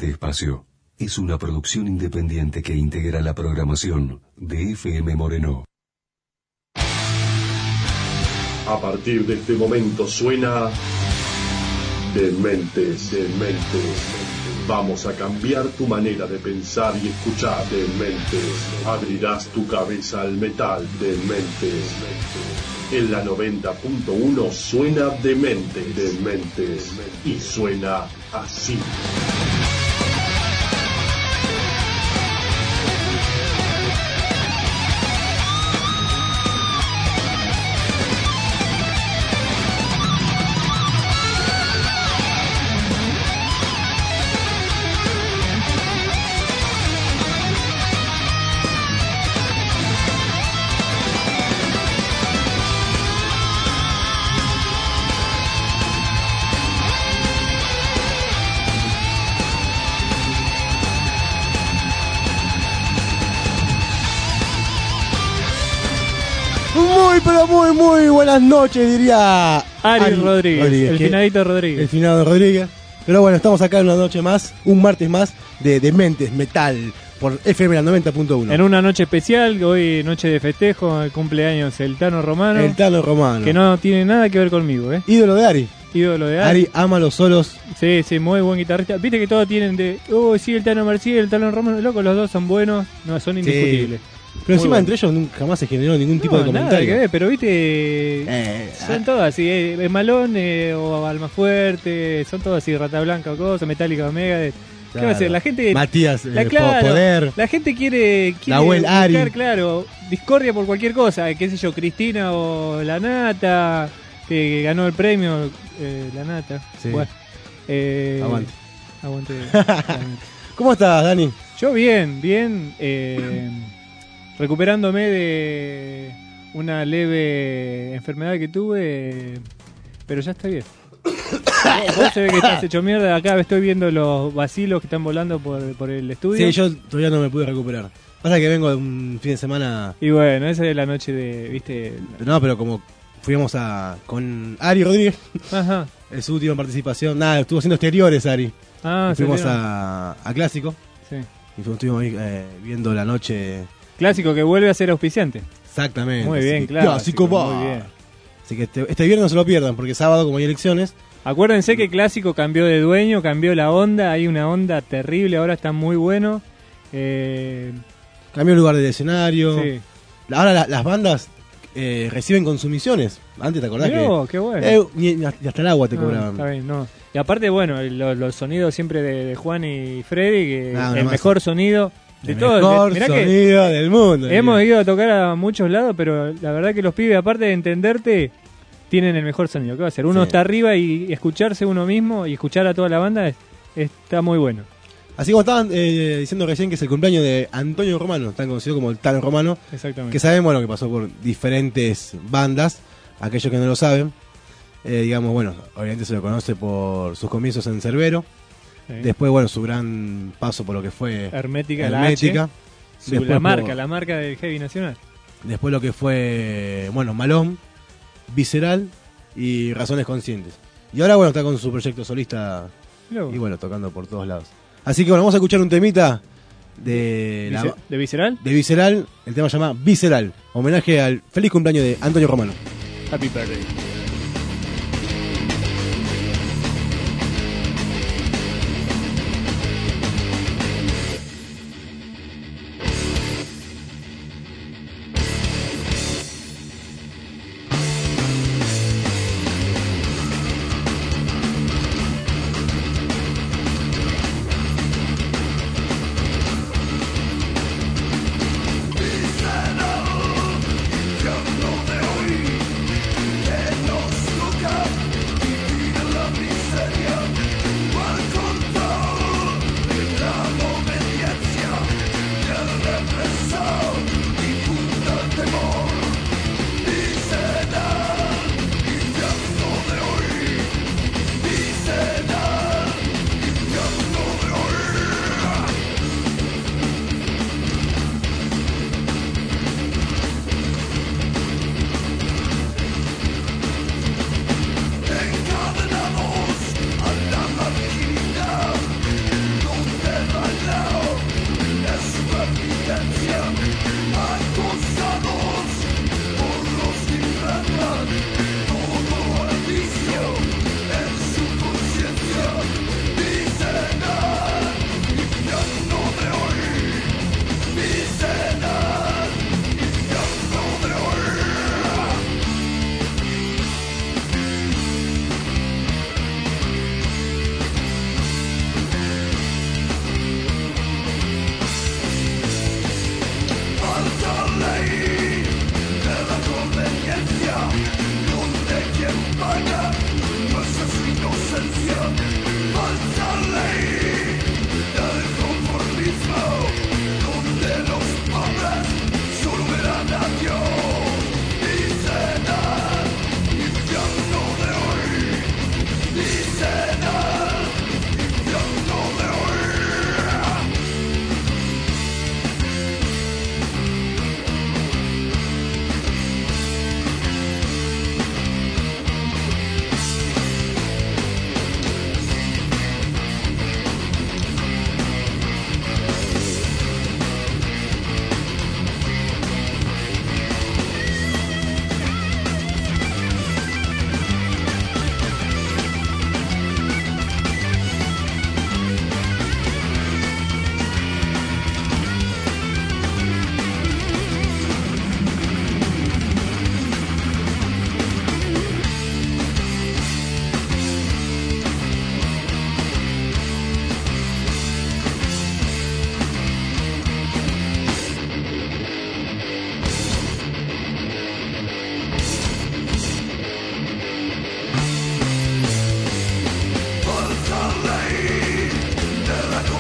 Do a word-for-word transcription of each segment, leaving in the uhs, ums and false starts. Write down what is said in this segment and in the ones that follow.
siguiente espacio es una producción independiente que integra la programación de F M Moreno. A partir de este momento suena Dementes, Dementes. Vamos a cambiar tu manera de pensar y escuchar. Dementes. Abrirás tu cabeza al metal. Dementes. En la noventa punto uno suena Dementes, Dementes. Y suena así. Muy, pero muy, muy buenas noches, diría Ari, Ari Rodríguez, Rodríguez, el que- finadito Rodríguez. El finado Rodríguez. Pero bueno, estamos acá en una noche más, un martes más, de Dementes Metal, por F M noventa punto uno. En una noche especial, hoy noche de festejo, el cumpleaños el Tano Romano, El Tano Romano. que no tiene nada que ver conmigo, ¿eh? Ídolo de Ari. Ídolo de Ari Ari. ama los solos. Sí, sí, muy buen guitarrista. Viste que todos tienen de, oh, sí, el Tano Marcial, el Tano Romano, loco, los dos son buenos, no, son indiscutibles. Pero encima bueno. entre ellos nunca jamás se generó ningún tipo No, de nada comentario. que ver, pero viste, Eh, son todos así, eh, Malón eh, o Almafuerte, son todos así, Rata Blanca o cosa, Metallica o Megadeth. ¿Qué va a hacer? La gente... Matías, La, eh, claro, Poder. la gente quiere, quiere Nahuel buscar, Ari. claro, discordia por cualquier cosa, qué sé yo, Cristina o La Nata, que ganó el premio, eh, La Nata. Sí. Bueno, eh, Aguante. Aguante. La Nata. ¿Cómo estás, Dani? Yo bien, bien, eh, recuperándome de una leve enfermedad que tuve, pero ya estoy bien. Vos, vos se ve que estás hecho mierda. Acá estoy viendo los vacilos que están volando por, por el estudio. Sí, yo todavía no me pude recuperar. Pasa que vengo de un fin de semana. Y bueno, esa es la noche de, viste. No, pero como fuimos a con Ari Rodríguez, Ajá. es su última participación. Nada, estuvo haciendo exteriores, Ari. Ah, Y fuimos ¿se vieron? a, a Clásico Sí. y fuimos- estuvimos ahí, eh, viendo la noche. Clásico que vuelve a ser auspiciante. Exactamente. Muy así bien, que claro. Clásico va. Muy bien. Así que este, este viernes no se lo pierdan, porque sábado, como hay elecciones, Acuérdense que Clásico cambió de dueño, cambió la onda. Hay una onda terrible, ahora está muy bueno. Eh, cambió el lugar del escenario. sí. Ahora la- las bandas eh, reciben consumiciones. Antes te acordás Mirá que vos, qué bueno. eh, ni, ni hasta el agua te Ah, cobraban. está bien, no. Y aparte, bueno, lo- los sonidos siempre de, de Juan y Freddy, que Ah, una el masa. mejor sonido de El todo. mejor Mirá que sonido del mundo. hemos diría. ido a tocar a muchos lados, pero la verdad que los pibes, aparte de entenderte, tienen el mejor sonido. ¿Qué va a hacer? Uno Sí. está arriba y, y escucharse uno mismo y escuchar a toda la banda es- está muy bueno. Así como estaban eh, diciendo recién que es el cumpleaños de Antonio Romano, tan conocido como el Tano Romano, Exactamente. que sabemos bueno, que pasó por diferentes bandas, aquellos que no lo saben, eh, digamos, bueno, obviamente se lo conoce por sus comienzos en Cerbero, Sí. después, bueno, su gran paso por lo que fue Hermética, Hermética, la H, su- después la por- marca, la marca del heavy nacional. después lo que fue, bueno, Malón, Visceral y Razones Conscientes. Y ahora, bueno, está con su proyecto solista Mirá vos. y, bueno, tocando por todos lados. Así que, bueno, vamos a escuchar un temita de la... Vice- ¿De Visceral? de Visceral, el tema se llama Visceral, homenaje al feliz cumpleaños de Antonio Romano. Happy birthday. Yo no me oí.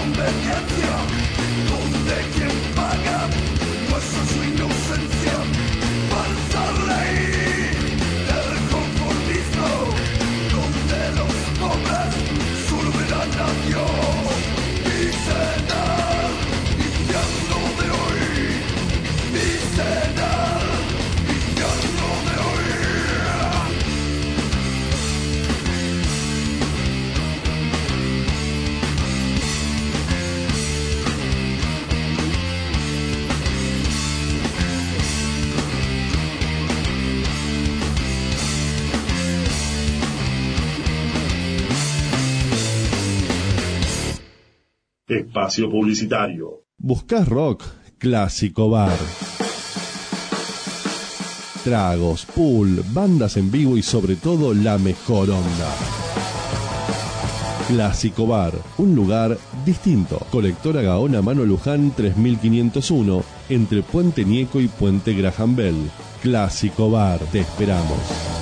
Espacio publicitario. ¿Buscás rock? Clásico Bar. Tragos, pool, bandas en vivo y sobre todo la mejor onda. Clásico Bar, un lugar distinto. Colectora Gaona Mano Luján tres mil quinientos uno, entre Puente Nieco y Puente Graham Bell. Clásico Bar, te esperamos.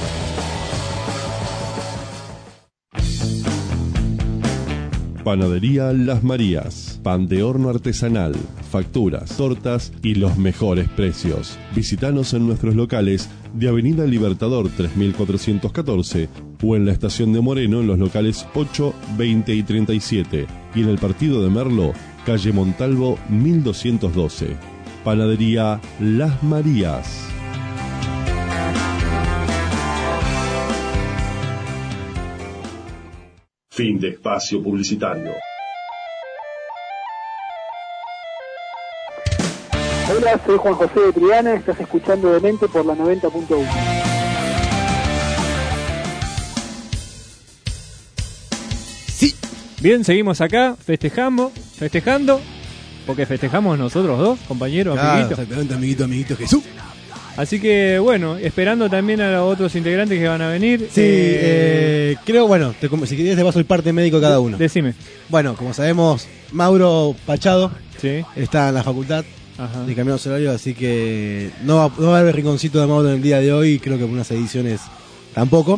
Panadería Las Marías, pan de horno artesanal, facturas, tortas y los mejores precios. Visítanos en nuestros locales de Avenida Libertador tres mil cuatrocientos catorce o en la estación de Moreno en los locales ocho, veinte y treinta y siete y en el partido de Merlo, calle Montalvo mil doscientos doce. Panadería Las Marías. Fin de espacio publicitario. Hola, soy Juan José de Triana, estás escuchando Demente por la noventa punto uno. Sí. Bien, seguimos acá, festejamos, festejando, porque festejamos nosotros dos, compañeros, Claro, amiguitos. exactamente, amiguito, amiguito Jesús. Así que, bueno, esperando también a los otros integrantes que van a venir. Sí, eh, creo, bueno, te, si querés te paso el parte médico de cada uno. Decime. Bueno, como sabemos, Mauro Pachado Sí. está en la facultad Ajá. de Camino Solario, así que no va, no va a haber rinconcito de Mauro en el día de hoy, creo que por unas ediciones tampoco.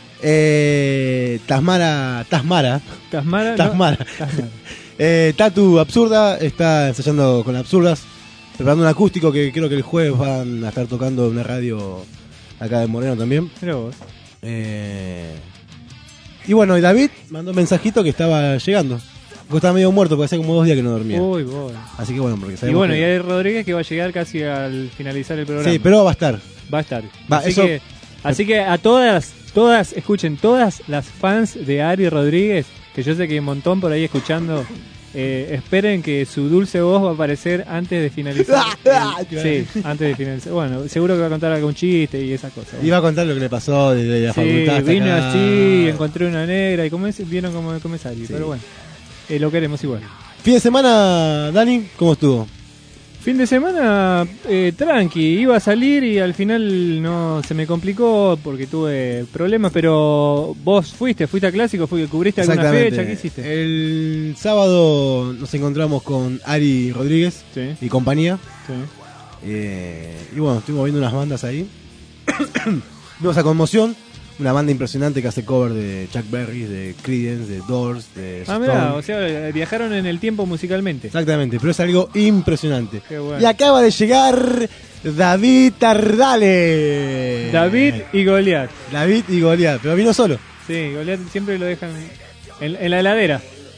Eh, Tasmara, Tasmara, Tasmara. no, Tasmara. Tasmara. eh, Tatu Absurda está ensayando con Absurdas, preparando un acústico que creo que el jueves van a estar tocando en una radio acá de Moreno también. Mirá vos. Eh, y bueno, y David mandó un mensajito que estaba llegando. Porque estaba medio muerto porque hace como dos días que no dormía. Uy, vos. Así que bueno, porque Y sabemos bueno, que- y hay Rodríguez que va a llegar casi al finalizar el programa. Sí, pero va a estar. Va a estar. Va, así, eso- que, así que a todas, todas, escuchen, todas las fans de Ari Rodríguez, que yo sé que hay un montón por ahí escuchando, eh, esperen que su dulce voz va a aparecer antes de finalizar. el- sí, antes de finalizar. Bueno, seguro que va a contar algún chiste y esas cosas. Iba a contar lo que le pasó desde la Sí, facultad hasta vino acá. así, encontré una negra y como es, vieron cómo, cómo es Ari, Sí. pero bueno, eh, lo queremos igual. Fin de semana, Dani, ¿cómo estuvo? Fin de semana eh, tranqui, iba a salir y al final no se me complicó porque tuve problemas, pero vos fuiste, fuiste a Clásico, fuiste, cubriste alguna fecha, ¿qué hiciste? El sábado nos encontramos con Ari Rodríguez Sí, y compañía. sí. Eh, y bueno, estuvimos viendo unas bandas ahí. Vimos a Conmoción, una banda impresionante que hace cover de Chuck Berry, de Creedence, de Doors, de Ah, Stone. mirá, o sea, viajaron en el tiempo musicalmente. Exactamente, pero es algo impresionante. Qué bueno. Y acaba de llegar David Tardale. David y Goliat. David y Goliat, pero vino solo. Sí, Goliat siempre lo dejan en, en la heladera.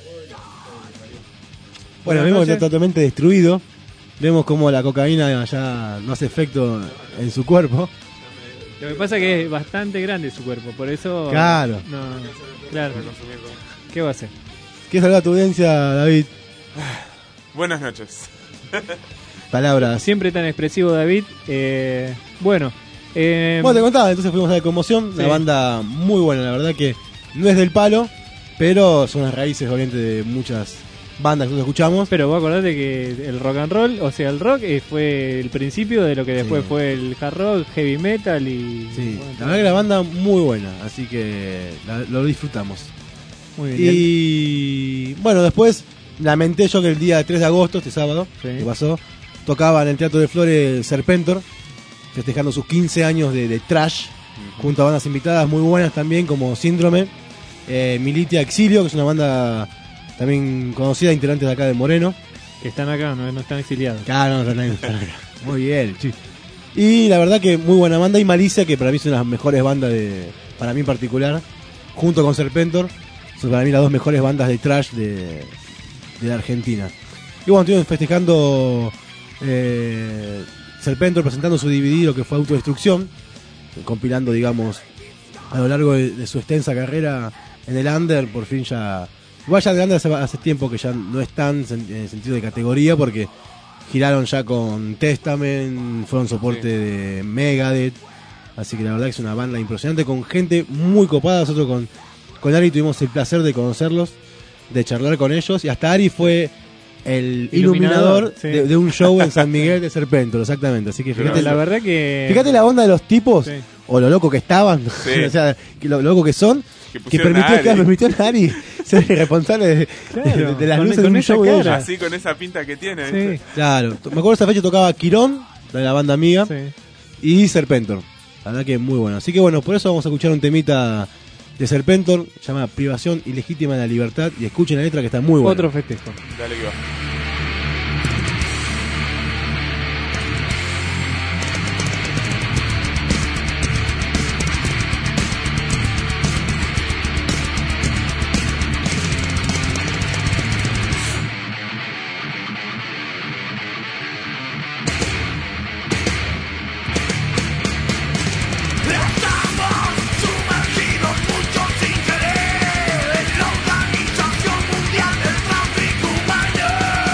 Bueno, Buenas vemos que noches. está totalmente destruido. Vemos como la cocaína ya no hace efecto en su cuerpo. Lo que pasa es que es bastante grande su cuerpo, por eso... Claro. No, claro. ¿Qué va a hacer? ¿Qué salga tu audiencia, David? Buenas noches. Palabras. Siempre tan expresivo David. Eh, bueno, eh, Bueno, te contaba, entonces fuimos a la Conmoción, Sí. una banda muy buena, la verdad que no es del palo, pero son las raíces obviamente de muchas bandas que nosotros escuchamos. pero vos acordate que el rock and roll, o sea, el rock eh, fue el principio de lo que después Sí. fue el hard rock, heavy metal y... Sí, bueno, la verdad que la banda muy buena, así que la- lo disfrutamos. muy bien. Y bueno, después lamenté yo que el día tres de agosto, este sábado, Sí. que pasó, tocaba en el Teatro de Flores Serpentor, festejando sus quince años de, de trash, junto a bandas invitadas muy buenas también, como Síndrome, eh, Militia Exilio, que es una banda también conocida, integrantes de acá de Moreno. Que están acá, no, no están exiliados. Claro, no, no, no, están acá. Muy bien, sí. Y la verdad que muy buena banda. Y Malicia, que para mí son las mejores bandas de, para mí en particular, junto con Serpentor, son para mí las dos mejores bandas de thrash de, de la Argentina. Y bueno, estuvimos festejando eh, Serpentor presentando su D V D, lo que fue Autodestrucción, compilando, digamos, a lo largo de, de su extensa carrera en el under. Por fin ya, igual ya de under hace, hace tiempo que ya no están en el sentido de categoría, porque giraron ya con Testament, fueron soporte sí. de Megadeth, así que la verdad que es una banda impresionante, con gente muy copada. Nosotros con, con Ari tuvimos el placer de conocerlos, de charlar con ellos, y hasta Ari fue el iluminador, iluminador sí. de, de un show en San Miguel de Serpentor, exactamente. Así que fíjate, la verdad que fíjate la onda de los tipos, sí. o lo loco que estaban, sí. o sea, que lo, lo loco que son, que, que permitió, que permitió a Ari ser responsable de, claro, de, de las con, luces con de un show de ella. Así con esa pinta que tiene. Sí. Claro, me acuerdo esa fecha tocaba Quirón, de la banda amiga, sí. y Serpentor. La verdad que es muy bueno. Así que bueno, por eso vamos a escuchar un temita de Serpentor, se llama Privación Ilegítima de la Libertad, y escuchen la letra que está muy buena. Otro festejo. Dale que va. Mundial del tráfico humano.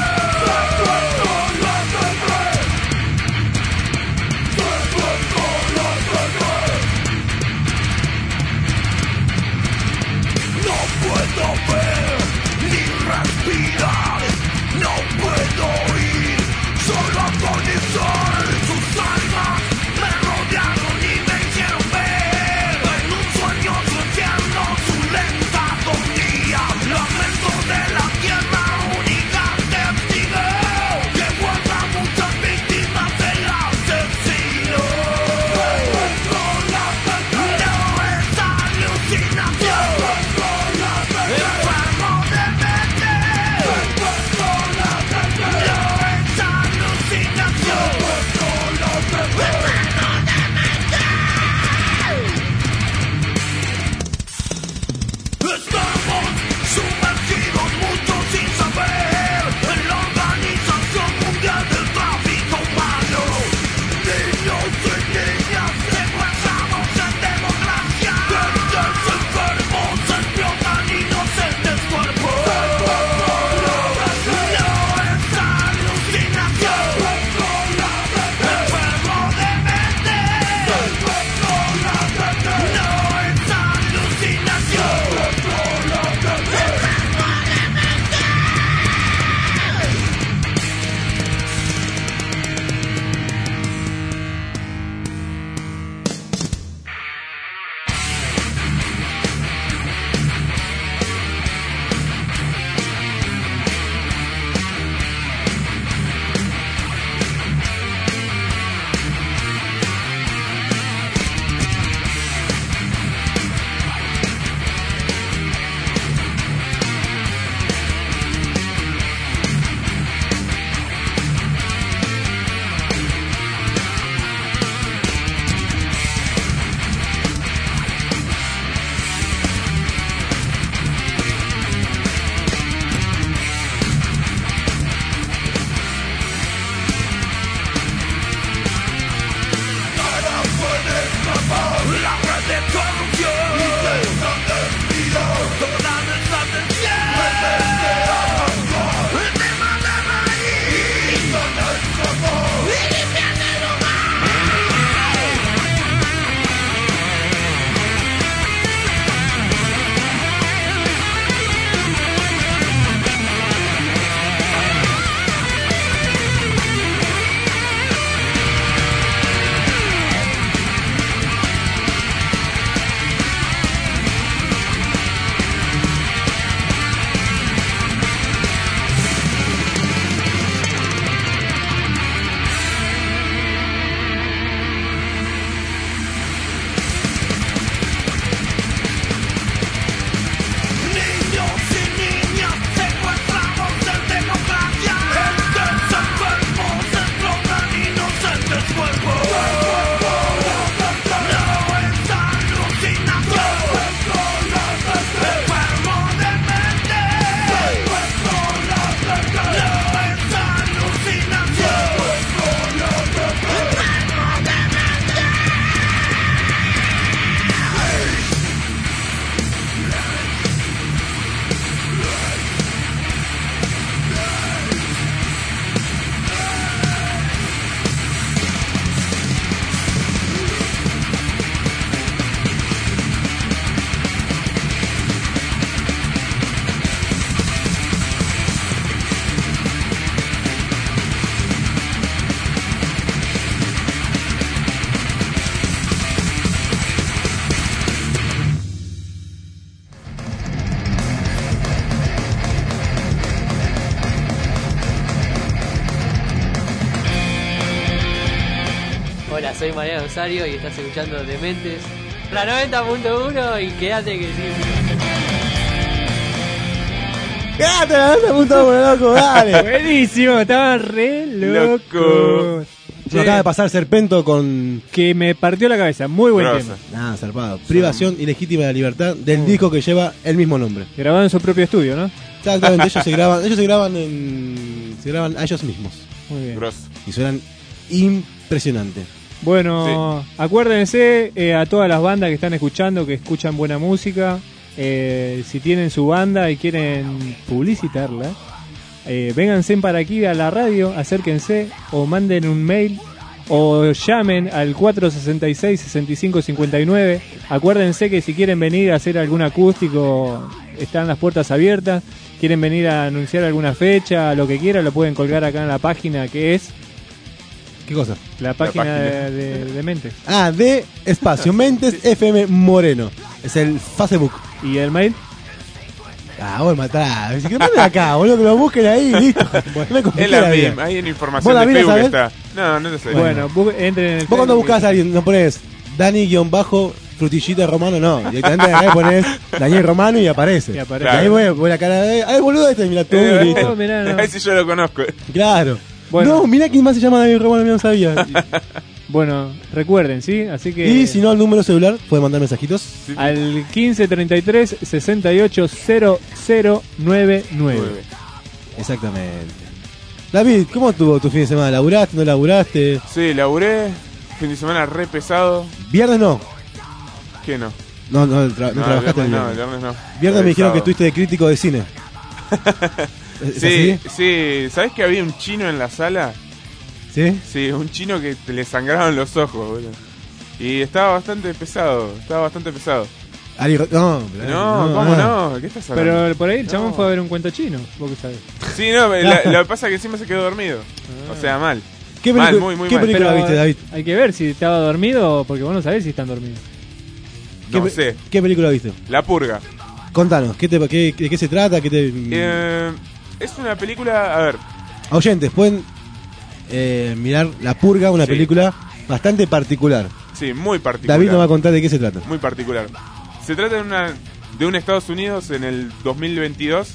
Hola, soy Mariano Rosario y estás escuchando Dementes, la noventa punto uno y quédate que sí. ¡Quédate la noventa punto uno, loco! ¡Dale! Buenísimo, estaba re loco. Loco. Se acaba de pasar Serpento con... Que me partió la cabeza, muy buen Grosso. tema. Nada, zarpado. Privación ilegítima de la libertad del disco que lleva el mismo nombre. Grabado en su propio estudio, ¿no? Exactamente, ellos se graban, ellos se graban en, se graban a ellos mismos Muy bien. Grosso. y suenan impresionantes. Bueno, acuérdense eh, a todas las bandas que están escuchando, que escuchan buena música, eh, si tienen su banda y quieren publicitarla, eh, vénganse para aquí a la radio, acérquense o manden un mail o llamen al cuatro sesenta y seis, sesenta y cinco cincuenta y nueve. Acuérdense que si quieren venir a hacer algún acústico, están las puertas abiertas. Quieren venir a anunciar alguna fecha, lo que quieran, lo pueden colgar acá en la página que es ¿Qué cosa? la página, página. de, de, de Mentes. Ah, de Espacio Mentes F M Moreno. Es el Facebook. ¿Y el mail? Ah, vos matá. Si que manden acá, boludo, que lo busquen ahí, listo. No me compliqué Es la la vida. misma, ahí en ¿Vos información la de mina Facebook sabés? está. No, no te sé. Bueno, bu- entren en el Vos cuando Facebook. buscás a alguien, no pones Dani-Frutillita Romano, no. Directamente acá pones Daniel Romano y aparece. Y aparece. Y ahí voy, voy a la cara de. Ay, boludo, este, mira tú, Eh, listo. No, mirá, no. A ver si yo lo conozco. Claro. Bueno. No, mira quién más se llama Daniel Romano, yo no sabía. Bueno, recuerden, ¿sí? Así que Y si no, el número celular, puede mandar mensajitos. al quince treinta y tres sesenta y ocho cero cero nueve nueve. Nueve. Exactamente. David, ¿cómo estuvo tu fin de semana? ¿Laburaste, no laburaste? Sí, laburé. Fin de semana re pesado. ¿Viernes no? ¿Qué no? No, no, tra- no, No, trabajaste el el viernes no, viernes. el viernes no. Viernes El me dijeron que sábado. estuviste de crítico de cine. ¿Es Sí, así? sí. ¿Sabés que había un chino en la sala? ¿Sí? Sí, un chino que te le sangraban los ojos, boludo. Y estaba bastante pesado, estaba bastante pesado. Ari- no, pero- No, ¿cómo ah. no? ¿Qué estás hablando? Pero por ahí el chabón No. fue a ver un cuento chino, vos que sabés. Sí, no, la- lo que pasa es que encima se quedó dormido. O sea, mal. ¿Qué Mal, película, muy, muy ¿qué mal. película viste, David? hay que ver si estaba dormido, porque vos no sabés si están dormidos. ¿Qué, No pe- sé. ¿Qué película viste? La Purga. Contanos, ¿qué te, qué, ¿de qué se trata? ¿Qué te... Eh, es una película, a ver, Oyentes, pueden eh, mirar La Purga, una Sí. película bastante particular. sí, muy particular. David nos va a contar de qué se trata. Muy particular. Se trata de una de un Estados Unidos en el dos mil veintidós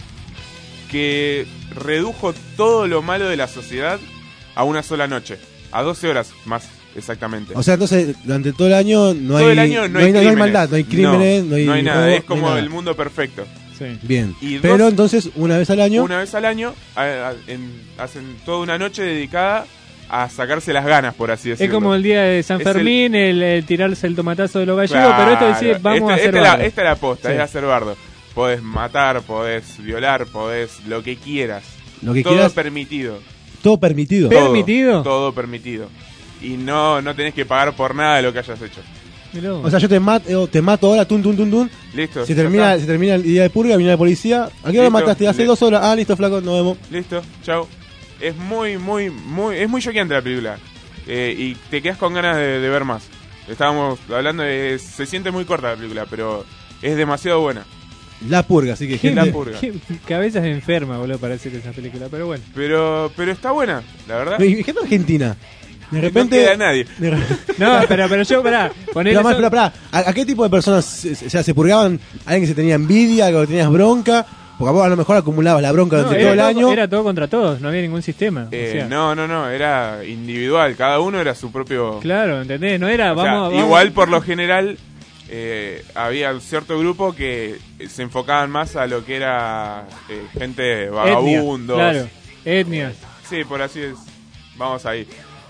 que redujo todo lo malo de la sociedad a una sola noche, a doce horas más exactamente. O sea, entonces, durante todo el año no todo hay, el año no, no hay, hay, no hay crímenes. maldad, no hay crímenes, no, hay, nada, robo, es como no hay nada. el mundo perfecto. Sí. Bien, Y pero dos- entonces, una vez al año... Una vez al año a- a- en- hacen toda una noche dedicada a sacarse las ganas, por así Es decirlo. como el día de San Es el- Fermín, el, el tirarse el tomatazo de los gallegos, Claro, pero esto decir, vamos este- a hacer esta, es la, bardo. esta es la posta, Sí. es hacer bardo. Podés matar, podés violar, podés lo que quieras. Lo que todo quieras, permitido. todo permitido. Pero- Todo, ¿Permitido? Todo permitido. Y no, no tenés que pagar por nada de lo que hayas hecho. Mirá vos. O sea, yo te mato, te mato ahora, tun, tun, tun, tun. Listo. Se ya termina, está. se termina el día de purga, viene la policía. ¿A qué hora Listo, mataste? Hace li- dos horas. Ah, listo, flaco, nos vemos. Listo, chao. Es muy, muy, muy, es muy choqueante la película. Eh, y te quedas con ganas de, de ver más. Estábamos hablando de... Se siente muy corta la película, pero es demasiado buena. La purga, así que Qué, gente... La Purga. qué cabeza enferma, boludo, para hacer esa película, pero bueno. Pero, pero está buena, la verdad. Y gente argentina. De No repente... queda nadie. de re- No, pero, pero yo, pará, ponele Pero, más, eso- pero, pará, ¿a, a qué tipo de personas se, se- o sea, se purgaban? ¿Alguien que se tenía envidia, que tenías bronca? Porque vos a lo mejor acumulabas la bronca no, durante era, todo el todo, año. era todo contra todos, no había ningún sistema. Eh, o sea, no, no, no, era individual. Cada uno era su propio... Claro, ¿entendés? No era, O sea, vamos, vamos- igual por lo general eh, había un cierto grupo que se enfocaban más a lo que era eh, gente etnia, vagabundos. claro, etnias. Sí, por así es. Vamos ahí.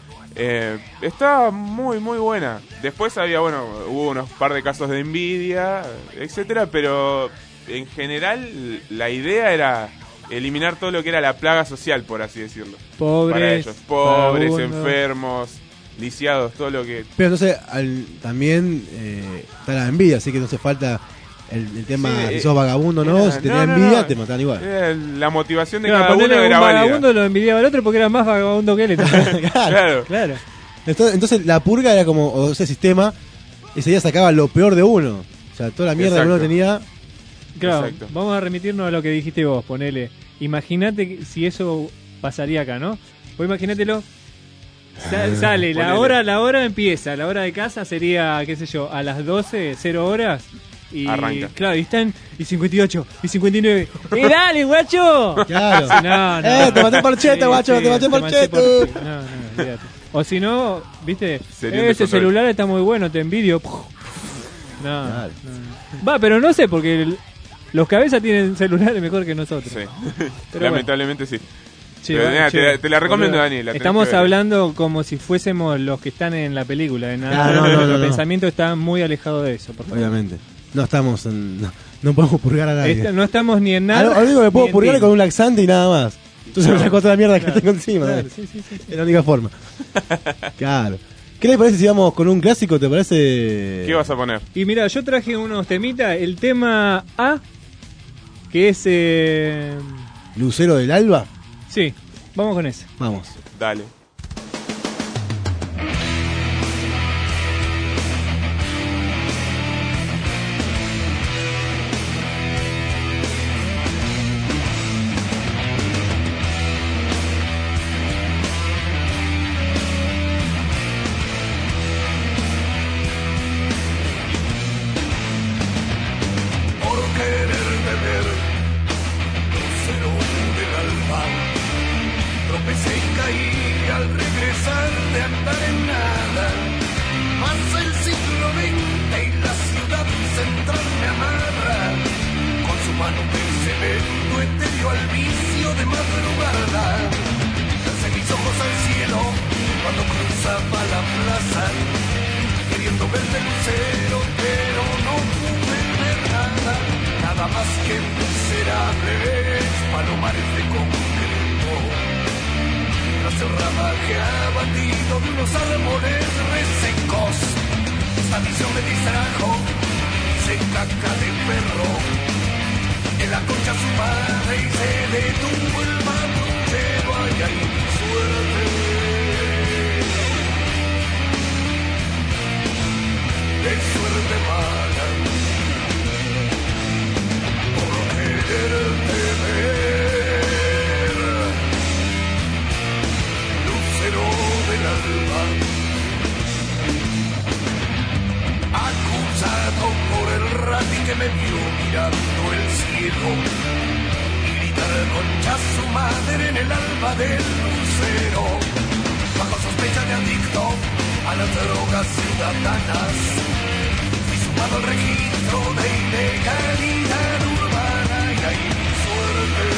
Eh, está muy, muy buena. Después había, bueno, hubo unos par de casos de envidia, etcétera, pero en general la idea era eliminar todo lo que era la plaga social, por así decirlo. Para Pobres, ellos. Pobres, vagabundos. enfermos, lisiados, todo lo que... Pero entonces al- también eh, está la envidia, así que no hace falta el, el tema Sí, si eh, sos vagabundo o no, era- si tenías no, no, envidia no. te matan igual. Era la motivación de Claro, cada uno ponele un era válida. vagabundo lo envidiaba al otro porque era más vagabundo que él. entonces. Claro. Claro. Entonces, entonces la purga era como, o ese sistema, ese día sacaba lo peor de uno. O sea, toda la mierda Exacto. que uno tenía. Claro, Exacto. vamos a remitirnos a lo que dijiste vos, ponele. Imagínate que- si eso pasaría acá, ¿no? Vos imaginátelo Sa- sale, la Ponele. hora, la hora empieza, la hora de casa sería, qué sé yo, a las doce, cero horas. Y Arranca. claro, y están, y cincuenta y ocho, y cincuenta y nueve. ¡Eh, dale, guacho! Claro. Sí, no, no. Eh, te maté por cheto, guacho, te maté por maté cheto. No, no, olvídate. O si no, viste, Sería eh, ese descontrol. celular está muy bueno, te envidio. No, Claro. no, no. Va, pero no sé, porque el- los cabezas tienen celulares mejor que nosotros. Sí. Pero Lamentablemente sí. Che, Pero, va, nada, che, te, la- te la recomiendo, boludo. Dani. la tenés Estamos que ver. hablando como si fuésemos los que están en la película. De nada. Ah, no, no, no, Nuestro no. pensamiento está muy alejado de eso. Por favor. Obviamente. No estamos en, no, no podemos purgar a nadie. Esta- no estamos ni en Ah, nada. lo único que ni puedo en purgar es ti. con un laxante y nada más. Entonces me saco toda la mierda que Claro, tengo encima. claro, ¿eh? sí, sí, sí, sí. Es la única forma. Claro. ¿Qué les parece si vamos con un clásico? ¿Te parece? ¿Qué vas a poner? Y mira, yo traje unos temitas. El tema A, que es. Eh... Lucero del Alba. Sí, vamos con ese. Vamos. Dale. Por quererte ver, lucero del alba, tropecé y caí al regresar de andar en nada. Pasa el siglo veinte y la ciudad central me amarra, con su mano de cemento etéreo al vicio de madrugada. Alcé mis ojos al cielo cuando cruzaba la plaza, queriendo verte lucero, pero no pude ver nada, nada más que miserables palomares de concreto. Tras el ramaje abatido de unos árboles resecos, esta visión me distrajo, hice caca de perro, en la concha sumada y se detuvo el patrullero, ay, ay, mi suerte. De suerte mala, por quererte ver, lucero del alba, acusado por el rati que me vio mirando el cielo y gritar concha su madre en el alba del lucero, bajo sospecha de adicto a las drogas ciudadanas y sumado al registro de ilegalidad urbana, y ahí mi suerte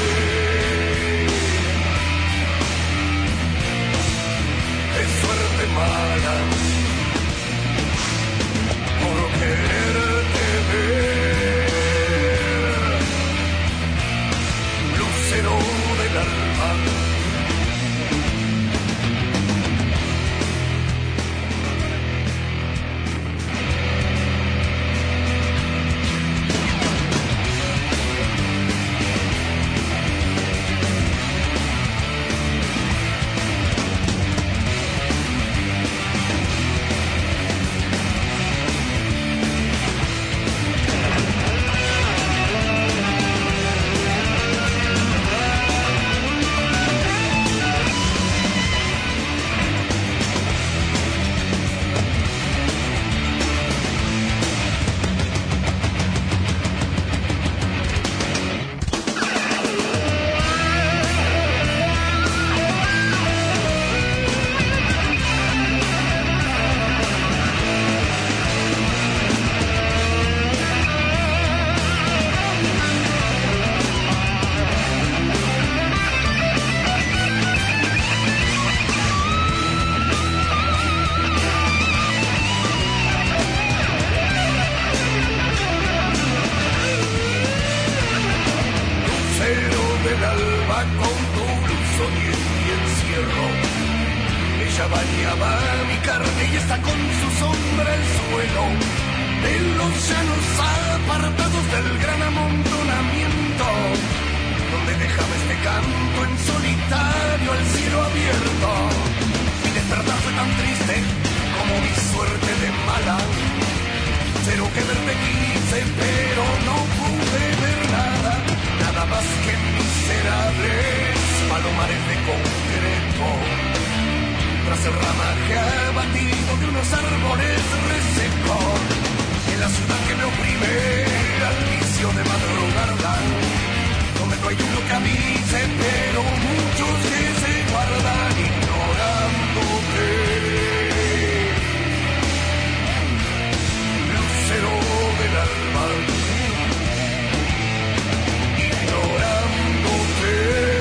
es suerte mala por quererte ver, lucero del alma. Lucero del alba con tu blusón y en mi encierro, ella bañaba mi carne y está con su sombra el suelo de los llanos apartados del gran amontonamiento, donde dejaba este canto en solitario al cielo abierto. Mi despertar fue tan triste como mi suerte de mala, cero que verte quise pero no pude ver nada, nada más que miserables palomares de concreto. Tras ramaje abatido de unos árboles resecos. En la ciudad que me oprime, al vicio de madrugarla, donde no hay uno que avise, pero muchos que se guardan ignorándote. Lucero del alma, ignorándote.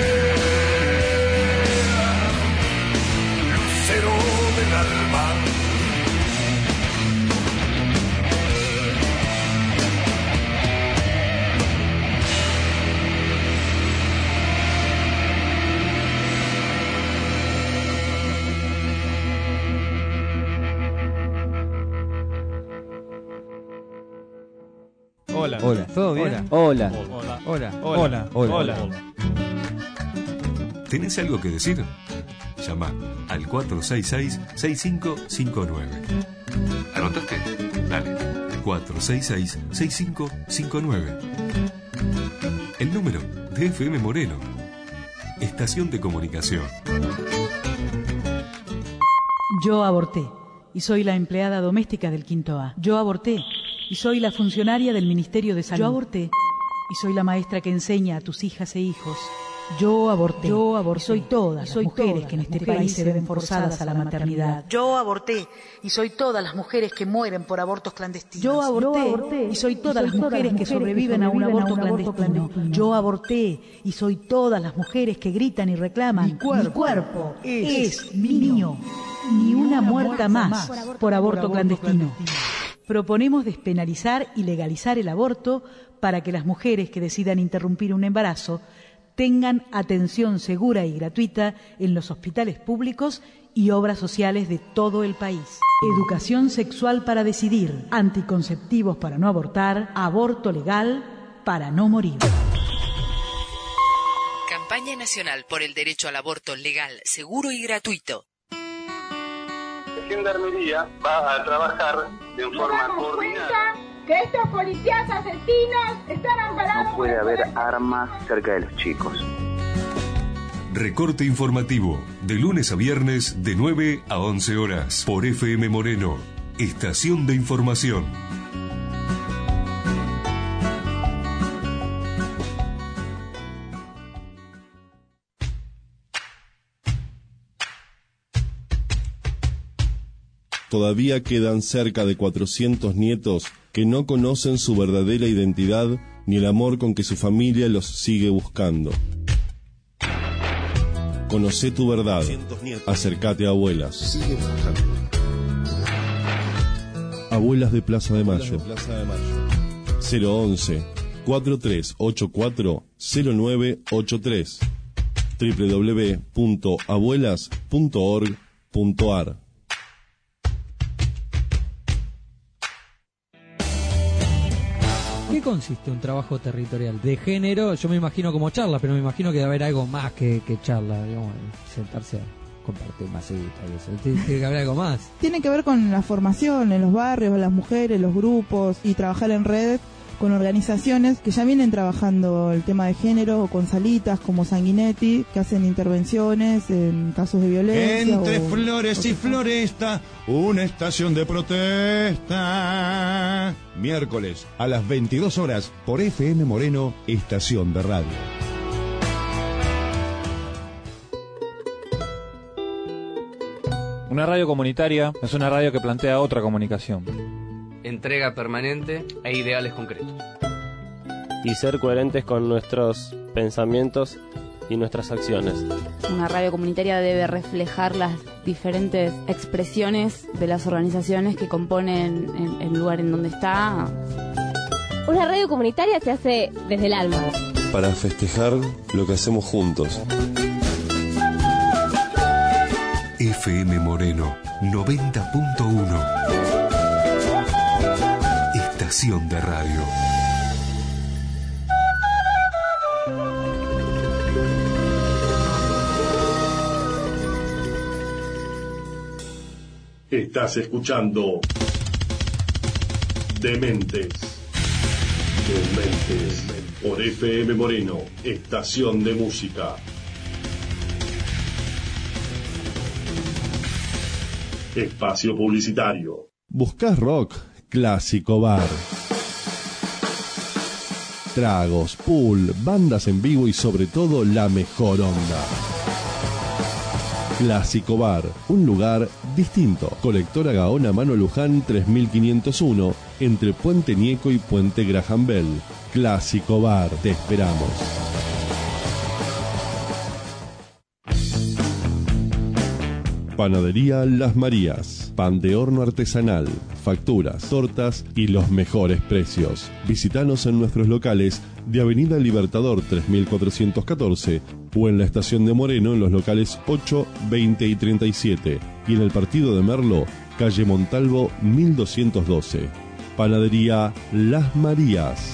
Lucero del alma. Hola. Hola. ¿Todo bien? Hola. Hola. Hola. Hola. Hola. Hola. ¿Tenés algo que decir? Llama al cuatro seis seis, seis cinco cinco nueve. ¿Anotaste? Dale. cuatro seis seis, seis cinco cinco nueve. El número de F M Moreno. Estación de comunicación. Yo aborté y soy la empleada doméstica del Quinto A. Yo aborté y soy la funcionaria del Ministerio de Salud. Yo aborté y soy la maestra que enseña a tus hijas e hijos. Yo aborté. Yo aborté. Y soy todas las mujeres que en este país se ven forzadas a la maternidad. Yo aborté y soy todas las mujeres que mueren por abortos clandestinos. Yo aborté y soy todas las mujeres que sobreviven a un aborto clandestino. Yo aborté y soy todas las mujeres que gritan y reclaman. Mi cuerpo es mío. Ni una muerta más por aborto clandestino. Proponemos despenalizar y legalizar el aborto para que las mujeres que decidan interrumpir un embarazo tengan atención segura y gratuita en los hospitales públicos y obras sociales de todo el país. Educación sexual para decidir, anticonceptivos para no abortar, aborto legal para no morir. Campaña Nacional por el Derecho al Aborto Legal, Seguro y Gratuito. La Gendarmería va a trabajar de forma coordinada. Que estos policías asesinos están amparados. No puede haber armas cerca de los chicos. Recorte informativo, de lunes a viernes de nueve a once horas, por F M Moreno, Estación de Información. Todavía quedan cerca de cuatrocientos nietos que no conocen su verdadera identidad ni el amor con que su familia los sigue buscando. Conocé tu verdad. Acércate a Abuelas. Abuelas de Plaza de Mayo. cero once, cuatro tres ocho cuatro, cero nueve ocho tres. doble u doble u doble u punto abuelas punto org punto a r. ¿Qué consiste un trabajo territorial de género? Yo me imagino como charla, pero me imagino que debe haber algo más que, que charla, digamos, sentarse a compartir masita y eso. Tiene que haber algo más. Tiene que ver con la formación en los barrios, las mujeres, los grupos y trabajar en red con organizaciones que ya vienen trabajando el tema de género, o con salitas como Sanguinetti, que hacen intervenciones en casos de violencia. Entre o, flores o y floresta, una estación de protesta. Miércoles a las veintidós horas por F M Moreno, Estación de Radio. Una radio comunitaria es una radio que plantea otra comunicación. Entrega permanente e ideales concretos. Y ser coherentes con nuestros pensamientos y nuestras acciones. Una radio comunitaria debe reflejar las diferentes expresiones de las organizaciones que componen el, el lugar en donde está. Una radio comunitaria se hace desde el alma. Para festejar lo que hacemos juntos. F M Moreno noventa punto uno. Estación de radio. Estás escuchando Dementes. Dementes. Por F M Moreno, Estación de Música. Espacio publicitario. ¿Buscás rock? Clásico Bar. Tragos, pool, bandas en vivo y sobre todo la mejor onda. Clásico Bar, un lugar distinto. Colectora Gaona Mano Luján tres mil quinientos uno, entre Puente Nieco y Puente Graham Bell. Clásico Bar, te esperamos. Panadería Las Marías. Pan de horno artesanal, facturas, tortas y los mejores precios. Visítanos en nuestros locales de Avenida Libertador tres mil cuatrocientos catorce o en la estación de Moreno en los locales ocho, veinte y treinta y siete y en el partido de Merlo, calle Montalvo mil doscientos doce. Panadería Las Marías.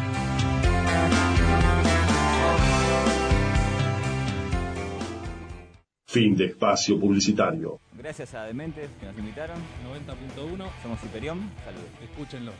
Fin de espacio publicitario. Gracias a Dementes que nos invitaron. noventa punto uno. Somos Hiperión. Saludos. Escúchenlo.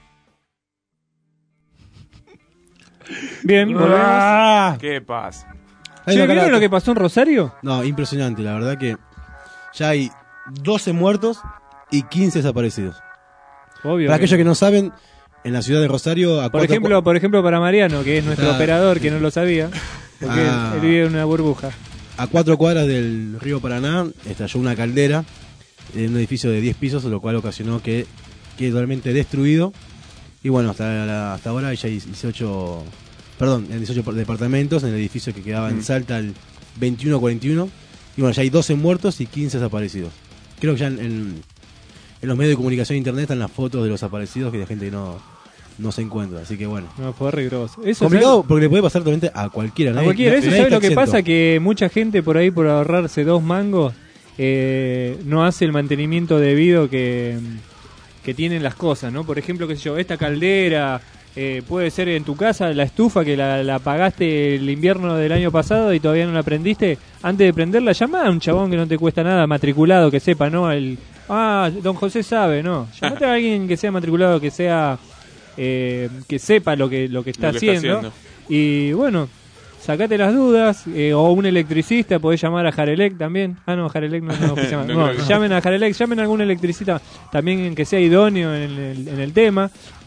Bien, volvemos. ¿Qué pasa? Che, ¿vieron lo que pasó en Rosario? No, impresionante, la verdad que ya hay doce muertos y quince desaparecidos. Obvio. Para que aquellos que no saben, en la ciudad de Rosario... A por cuatro ejemplo, cu- por ejemplo para Mariano, que es nuestro Ah, operador, que no lo sabía, porque Ah. él, él vive en una burbuja. A cuatro cuadras del río Paraná estalló una caldera en un edificio de diez pisos, lo cual ocasionó que quede totalmente destruido. Y bueno, hasta, la- hasta ahora ya hay dieciocho, perdón, en dieciocho departamentos en el edificio que quedaba en Mm. Salta, el veintiuno cuarenta y uno. Y bueno, ya hay doce muertos y quince desaparecidos. Creo que ya en, en, en los medios de comunicación de internet están las fotos de los desaparecidos que la gente no, no se encuentra. Así que bueno. No, fue re grosso. Eso, Complicado ¿sabes? porque le puede pasar totalmente a cualquiera. A nadie- cualquiera, eso nadie ¿sabe está lo que exento. pasa? Que mucha gente por ahí, por ahorrarse dos mangos, eh, no hace el mantenimiento debido que, que tienen las cosas, ¿no? Por ejemplo, qué sé yo, esta caldera, eh, puede ser en tu casa, la estufa que la, la apagaste el invierno del año pasado y todavía no la prendiste, antes de prenderla, llamá a un chabón que no te cuesta nada, matriculado, que sepa, ¿no? El, ah, don José sabe, ¿no? Llamate a alguien que sea matriculado, que sea... Eh, que sepa lo que lo que está, Lo que está haciendo. haciendo. Y bueno, sacate las dudas, eh, o un electricista, podés llamar a Jarelec también. Ah, no, Jarelec no, no, no, No no, creo que- llamen a Jarelec, llamen a algún electricista también que sea idóneo en el, en el tema,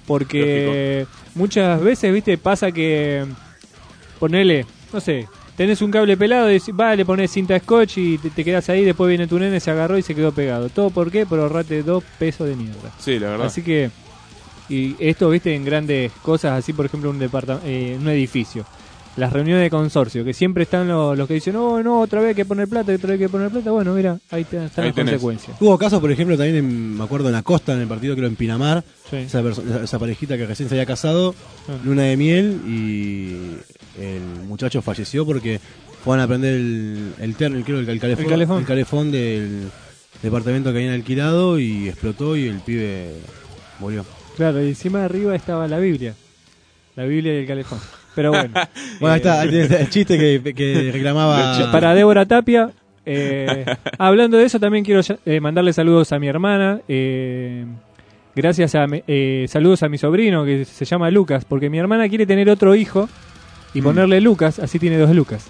porque muchas veces, viste, pasa que ponele, no sé, tenés un cable pelado y decís, va, le pones cinta scotch y te, te quedás ahí, después viene tu nene, se agarró y se quedó pegado. ¿Todo por qué? Por ahorrarte dos pesos de mierda. Sí, la verdad. Así que, y esto, viste, en grandes cosas, así por ejemplo un departa- eh, un edificio. Las reuniones de consorcio, que siempre están los, los que dicen, no, no, otra vez hay que poner plata, otra vez hay que poner plata. Bueno, mira, ahí te- están Ahí las tenés. consecuencias. Hubo casos, por ejemplo, también en- me acuerdo en la costa, en el partido creo en Pinamar, Sí. esa, perso- esa- esa parejita que recién se había casado, Ah. luna de miel, y el muchacho falleció porque fueron a prender el, el, ter- el, creo, el, el calefón, El calefón. el calefón del departamento que habían alquilado y explotó y el pibe murió. Claro, y encima de arriba estaba la Biblia. La Biblia y el calefón. Pero bueno. Bueno, ahí eh, está, ahí tenés el chiste que, que reclamaba... Para Débora Tapia. Eh, hablando de eso, también quiero eh, mandarle saludos a mi hermana. Eh, gracias a mi- eh, saludos a mi sobrino que se llama Lucas, porque mi hermana quiere tener otro hijo y ponerle Lucas, así tiene dos Lucas.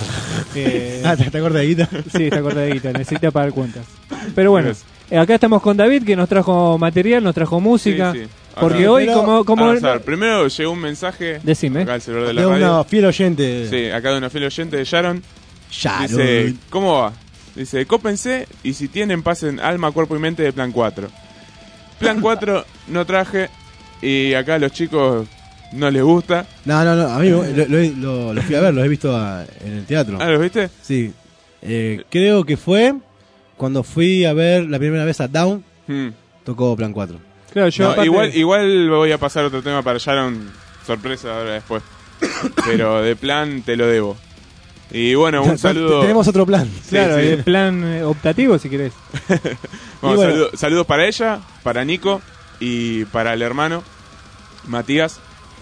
Eh, Ah, ¿te, te acuerdas de Guita? Sí, está cortadita, necesita pagar cuentas. Pero bueno, eh, acá estamos con David, que nos trajo material, nos trajo música. Sí, sí. Porque Acá- hoy, Pero- como... como al azar. Primero llegó un mensaje. Decime. Acá al celular de la De radio. una fiel oyente. Sí, acá de una fiel oyente de Sharon. Sharon. Dice, ¿cómo va? Dice, cópense y si tienen pasen alma, cuerpo y mente de plan cuatro. Plan cuatro no traje y acá a los chicos no les gusta. No, no, no, a mí lo, lo, lo- lo fui a ver, los he visto a- en el teatro. Ah, ¿los viste? Sí. Eh, creo que fue cuando fui a ver la primera vez a Down, Hmm. tocó Plan cuatro. Claro, yo No, aparte- igual, igual voy a pasar otro tema para Sharon, sorpresa ahora después. Pero de plan te lo debo. Y bueno, un saludo. Tenemos otro plan. Sí, Claro, sí. el plan eh, optativo, si querés. Bueno, Y bueno. saludo- saludos para ella, para Nico y para el hermano Matías.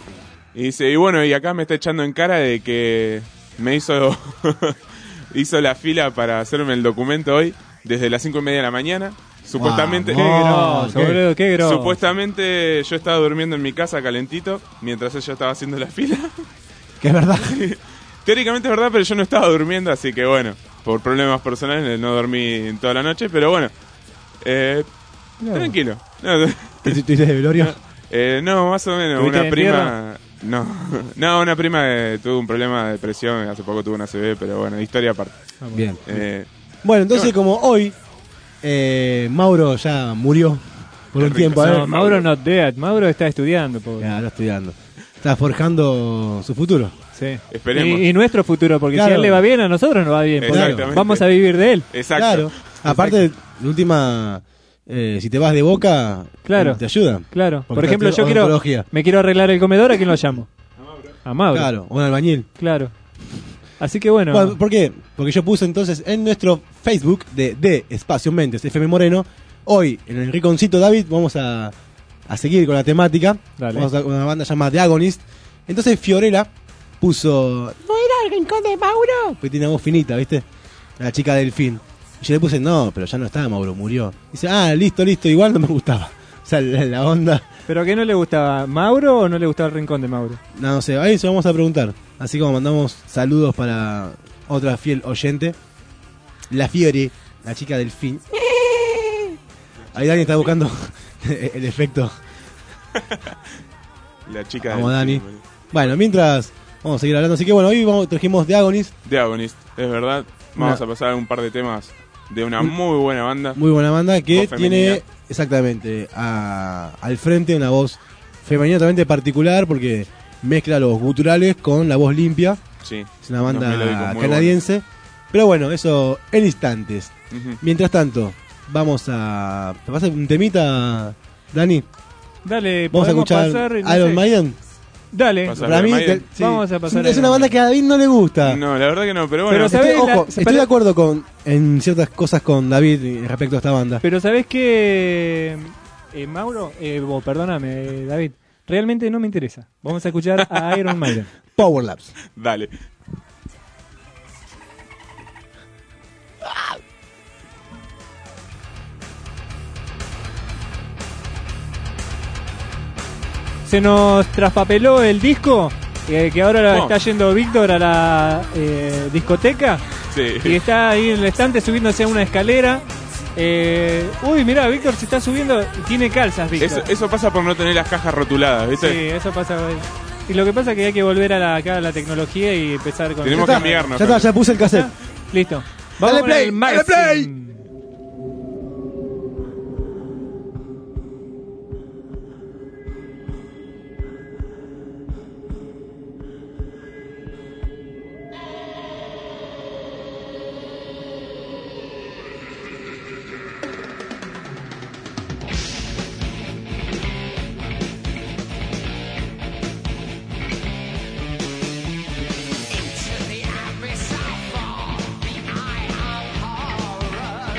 Y dice, y bueno, y acá me está echando en cara de que me hizo hizo la fila para hacerme el documento hoy desde las cinco y media de la mañana. Supuestamente, Vamos, Qué grosso, boludo, qué grosso. supuestamente yo estaba durmiendo en mi casa calentito mientras ella estaba haciendo la fila. Que es verdad. Teóricamente es verdad, pero yo no estaba durmiendo, así que bueno, por problemas personales no dormí en toda la noche, pero bueno, Eh, No. Tranquilo. No, ¿Te ¿Tuviste de velorio? eh, no, más o menos. ¿Tuviste Una de prima. No, no, una prima que tuvo un problema de depresión. Hace poco tuvo una A C V, pero bueno, historia aparte. Bien. Eh, Bueno, entonces bueno. como hoy eh, Mauro ya murió por Qué un rico. tiempo. No, a ver, Mauro not dead. Mauro está estudiando, pobre. Ya, está estudiando. Está forjando su futuro. Sí. Esperemos. Y, y nuestro futuro, porque Claro. si a él le va bien, a nosotros nos va bien. porque Exactamente. Vamos a vivir de él. Exacto. Claro. Aparte, la última, eh, si te vas de Boca, Claro. eh, te ayuda. Claro. Porque Por ejemplo, está yo quiero, odontología. me quiero arreglar el comedor, ¿a quién lo llamo? A Mauro. Claro, un albañil. Claro. Así que bueno. Bueno, ¿por qué? Porque yo puse entonces en nuestro Facebook de, de Espacio Mentes F M Moreno, hoy en el rinconcito David vamos a, a seguir con la temática. Dale. Vamos a con una banda llamada The Agonist. Entonces Fiorella puso, ¿no era el rincón de Mauro? Porque tiene una voz finita, ¿viste? La chica del fin. Y yo le puse, no, pero ya no está, Mauro, murió. Dice, ah, listo, listo, igual no me gustaba. O sea, la, la onda, ¿Pero qué no le gustaba? ¿Mauro o no le gustaba el rincón de Mauro? no, no sé, ahí se vamos a preguntar. Así como mandamos saludos para otra fiel oyente, la Fiore, la chica del fin. Ahí Dani está buscando el efecto. La chica Vamos, del Dani. film, Bueno, mientras vamos a seguir hablando. Así que bueno, hoy vamos, trajimos The Agonist. The Agonist, es verdad. Vamos Una- a pasar un par de temas de una muy buena banda. Muy buena banda que Voz femenina. tiene exactamente a- al frente una voz femenina totalmente particular porque mezcla los guturales con la voz limpia. Sí. Es una Unos melódicos banda muy canadiense. Pero bueno, eso en instantes. Ujú. Mientras tanto, vamos a... ¿Te pasa un temita, Dani? Dale, Vamos a podemos escuchar pasar, no Iron sé. Maiden. Dale. Pasar Para Iron mí, Maiden. que- sí. Vamos a pasar Es una Iron banda que a David no le gusta. No, la verdad que no, pero bueno. Pero Estoy, ¿sabés? ojo, La- estoy para- de acuerdo con en ciertas cosas con David respecto a esta banda. Pero ¿sabés qué, eh, Mauro? Eh, vos, perdóname, David. Realmente no me interesa. Vamos a escuchar a Iron Maiden. Power Labs. Dale. Se nos traspapeló el disco, eh, que ahora Oh. está yendo Víctor a la eh, discoteca. Sí. Y está ahí en el estante subiéndose a una escalera. Eh, uy, mirá, Víctor se está subiendo. Tiene calzas, Víctor. Eso, eso pasa por no tener las cajas rotuladas, ¿viste? Sí, eso pasa. Y lo que pasa es que hay que volver a la, acá a la tecnología y empezar con... Tenemos Ya que está, amigarnos. Ya está, ya puse el cassette. Listo. Vamos Dale con play, el dale Martin. play. Into the abyss I fall, the eye of horror.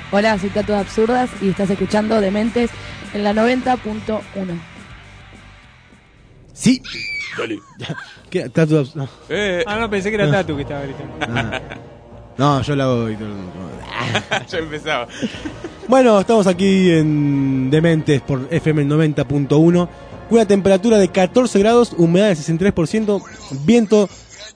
Hola, soy Tatuas Absurdas y estás escuchando Dementes en la noventa punto uno. Sí. Dale. ¿Qué? Tatu, no. Eh. Ah, no, pensé que era Tatu que estaba gritando. Ah. No, yo la hago. Ya empezaba. Bueno, estamos aquí en Dementes por F M noventa punto uno. Una temperatura de catorce grados, humedad del sesenta y tres por ciento, viento.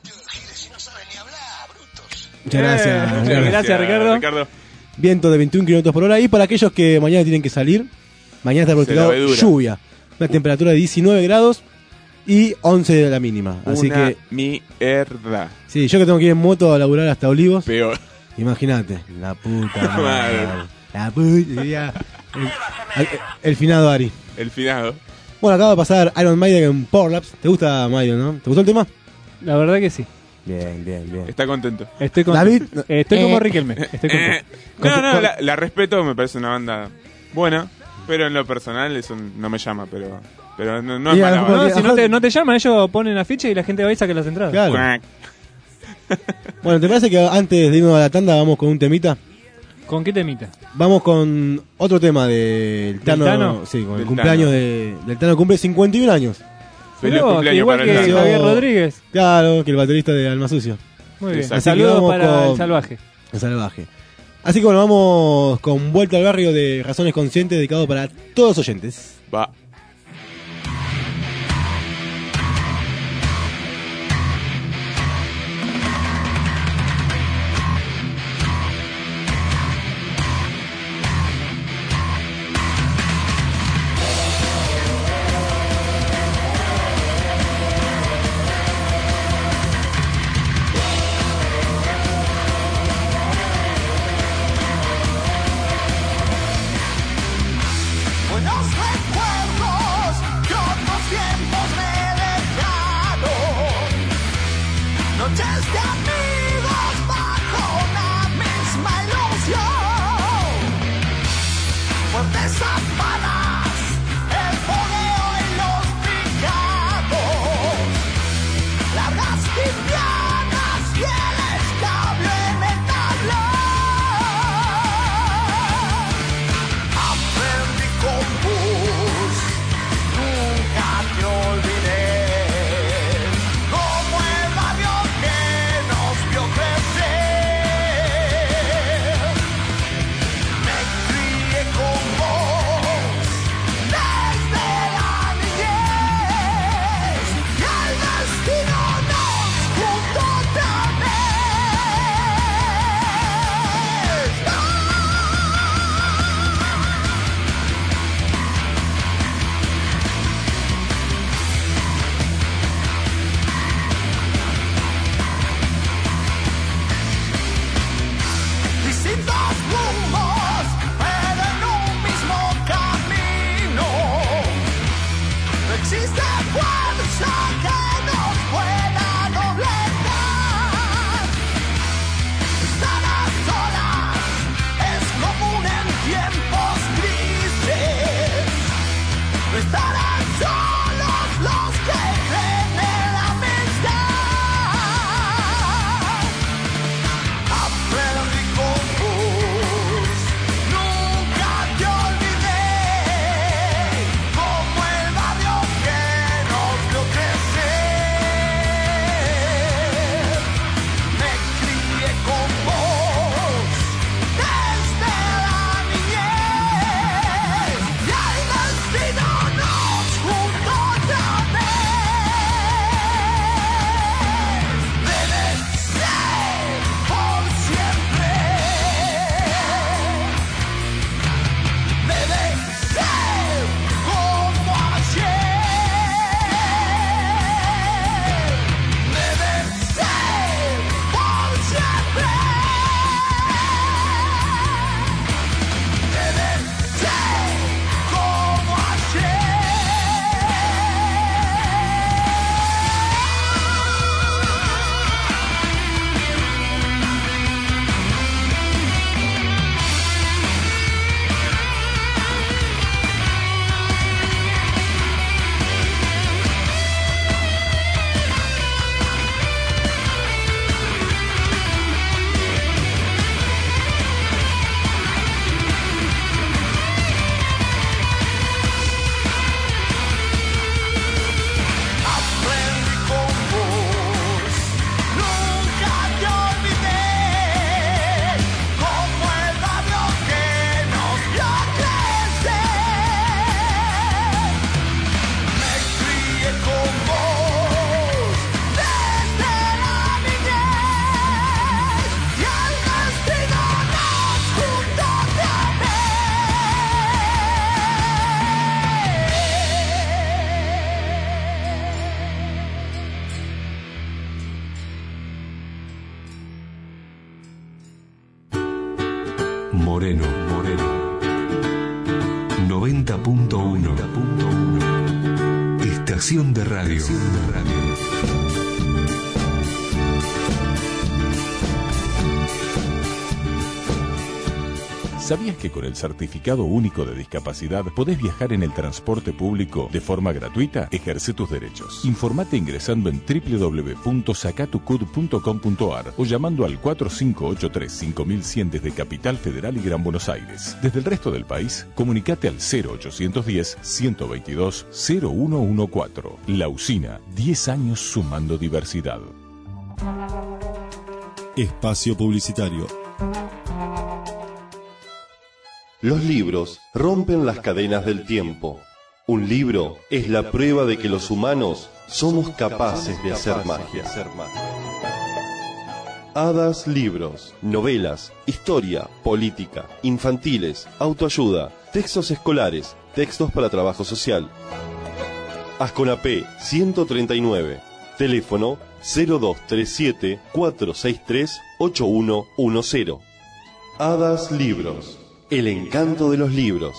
Muchas gracias. Eh, Ricardo. gracias, gracias Ricardo. Ricardo. Viento de veintiún kilómetros por hora. Y para aquellos que mañana tienen que salir, mañana está Se la pronosticado ve dura. lluvia. Una temperatura de diecinueve grados y once de la mínima. Así Una que, mierda. sí, yo que tengo que ir en moto a laburar hasta Olivos. Peor. Imagínate, la puta Madre. madre. La puta. diría El, el, el finado Ari. El finado. Bueno, acaba de pasar Iron Maiden en Powerlaps. ¿Te gusta Maiden, no? ¿Te gustó el tema? La verdad que sí. Bien, bien, bien. Está contento. Estoy con David, eh, estoy eh, como Riquelme. Estoy Eh, contento. no, no, la, la respeto, me parece una banda buena, pero en lo personal eso no me llama, pero pero no, no es Y a mala lo banda. No, si no te, no te llaman, ellos ponen la ficha y la gente va y saca las entradas. Claro. Cuac. Bueno, ¿te parece que antes de irnos a la tanda vamos con un temita? ¿Con qué temita? Vamos con otro tema del Tano. Tano? Sí, con el Del cumpleaños Tano. de, del Tano. Cumple cincuenta y un años. Feliz Mirá vos, cumpleaños igual para el que Tano. Javier Rodríguez. Claro, que el baterista de Alma Sucio. Muy bien. Exacto. Así que Saludos vamos para con- el salvaje. El salvaje. Así que bueno, vamos con Vuelta al Barrio de Razones Conscientes, dedicado para todos los oyentes. Va. Buenos recuerdos. Moreno, Moreno. noventa punto uno. Estación de radio. Estación de radio. ¿Sabías que con el Certificado Único de Discapacidad podés viajar en el transporte público de forma gratuita? Ejerce tus derechos. Informate ingresando en doble u doble u doble u punto sacatucud punto com punto ar o llamando al cuatro cinco ocho tres cinco mil cien desde Capital Federal y Gran Buenos Aires. Desde el resto del país, comunicate al cero ochocientos diez, ciento veintidós, cero uno catorce. La Usina, diez años sumando diversidad. Espacio publicitario. Los libros rompen las cadenas del tiempo. Un libro es la prueba de que los humanos somos capaces de hacer magia. Hadas Libros, novelas, historia, política, infantiles, autoayuda, textos escolares, textos para trabajo social. Asconapé ciento treinta y nueve, teléfono cero dos tres siete, cuatro seis tres, ocho uno uno cero. Hadas Libros. El encanto de los libros.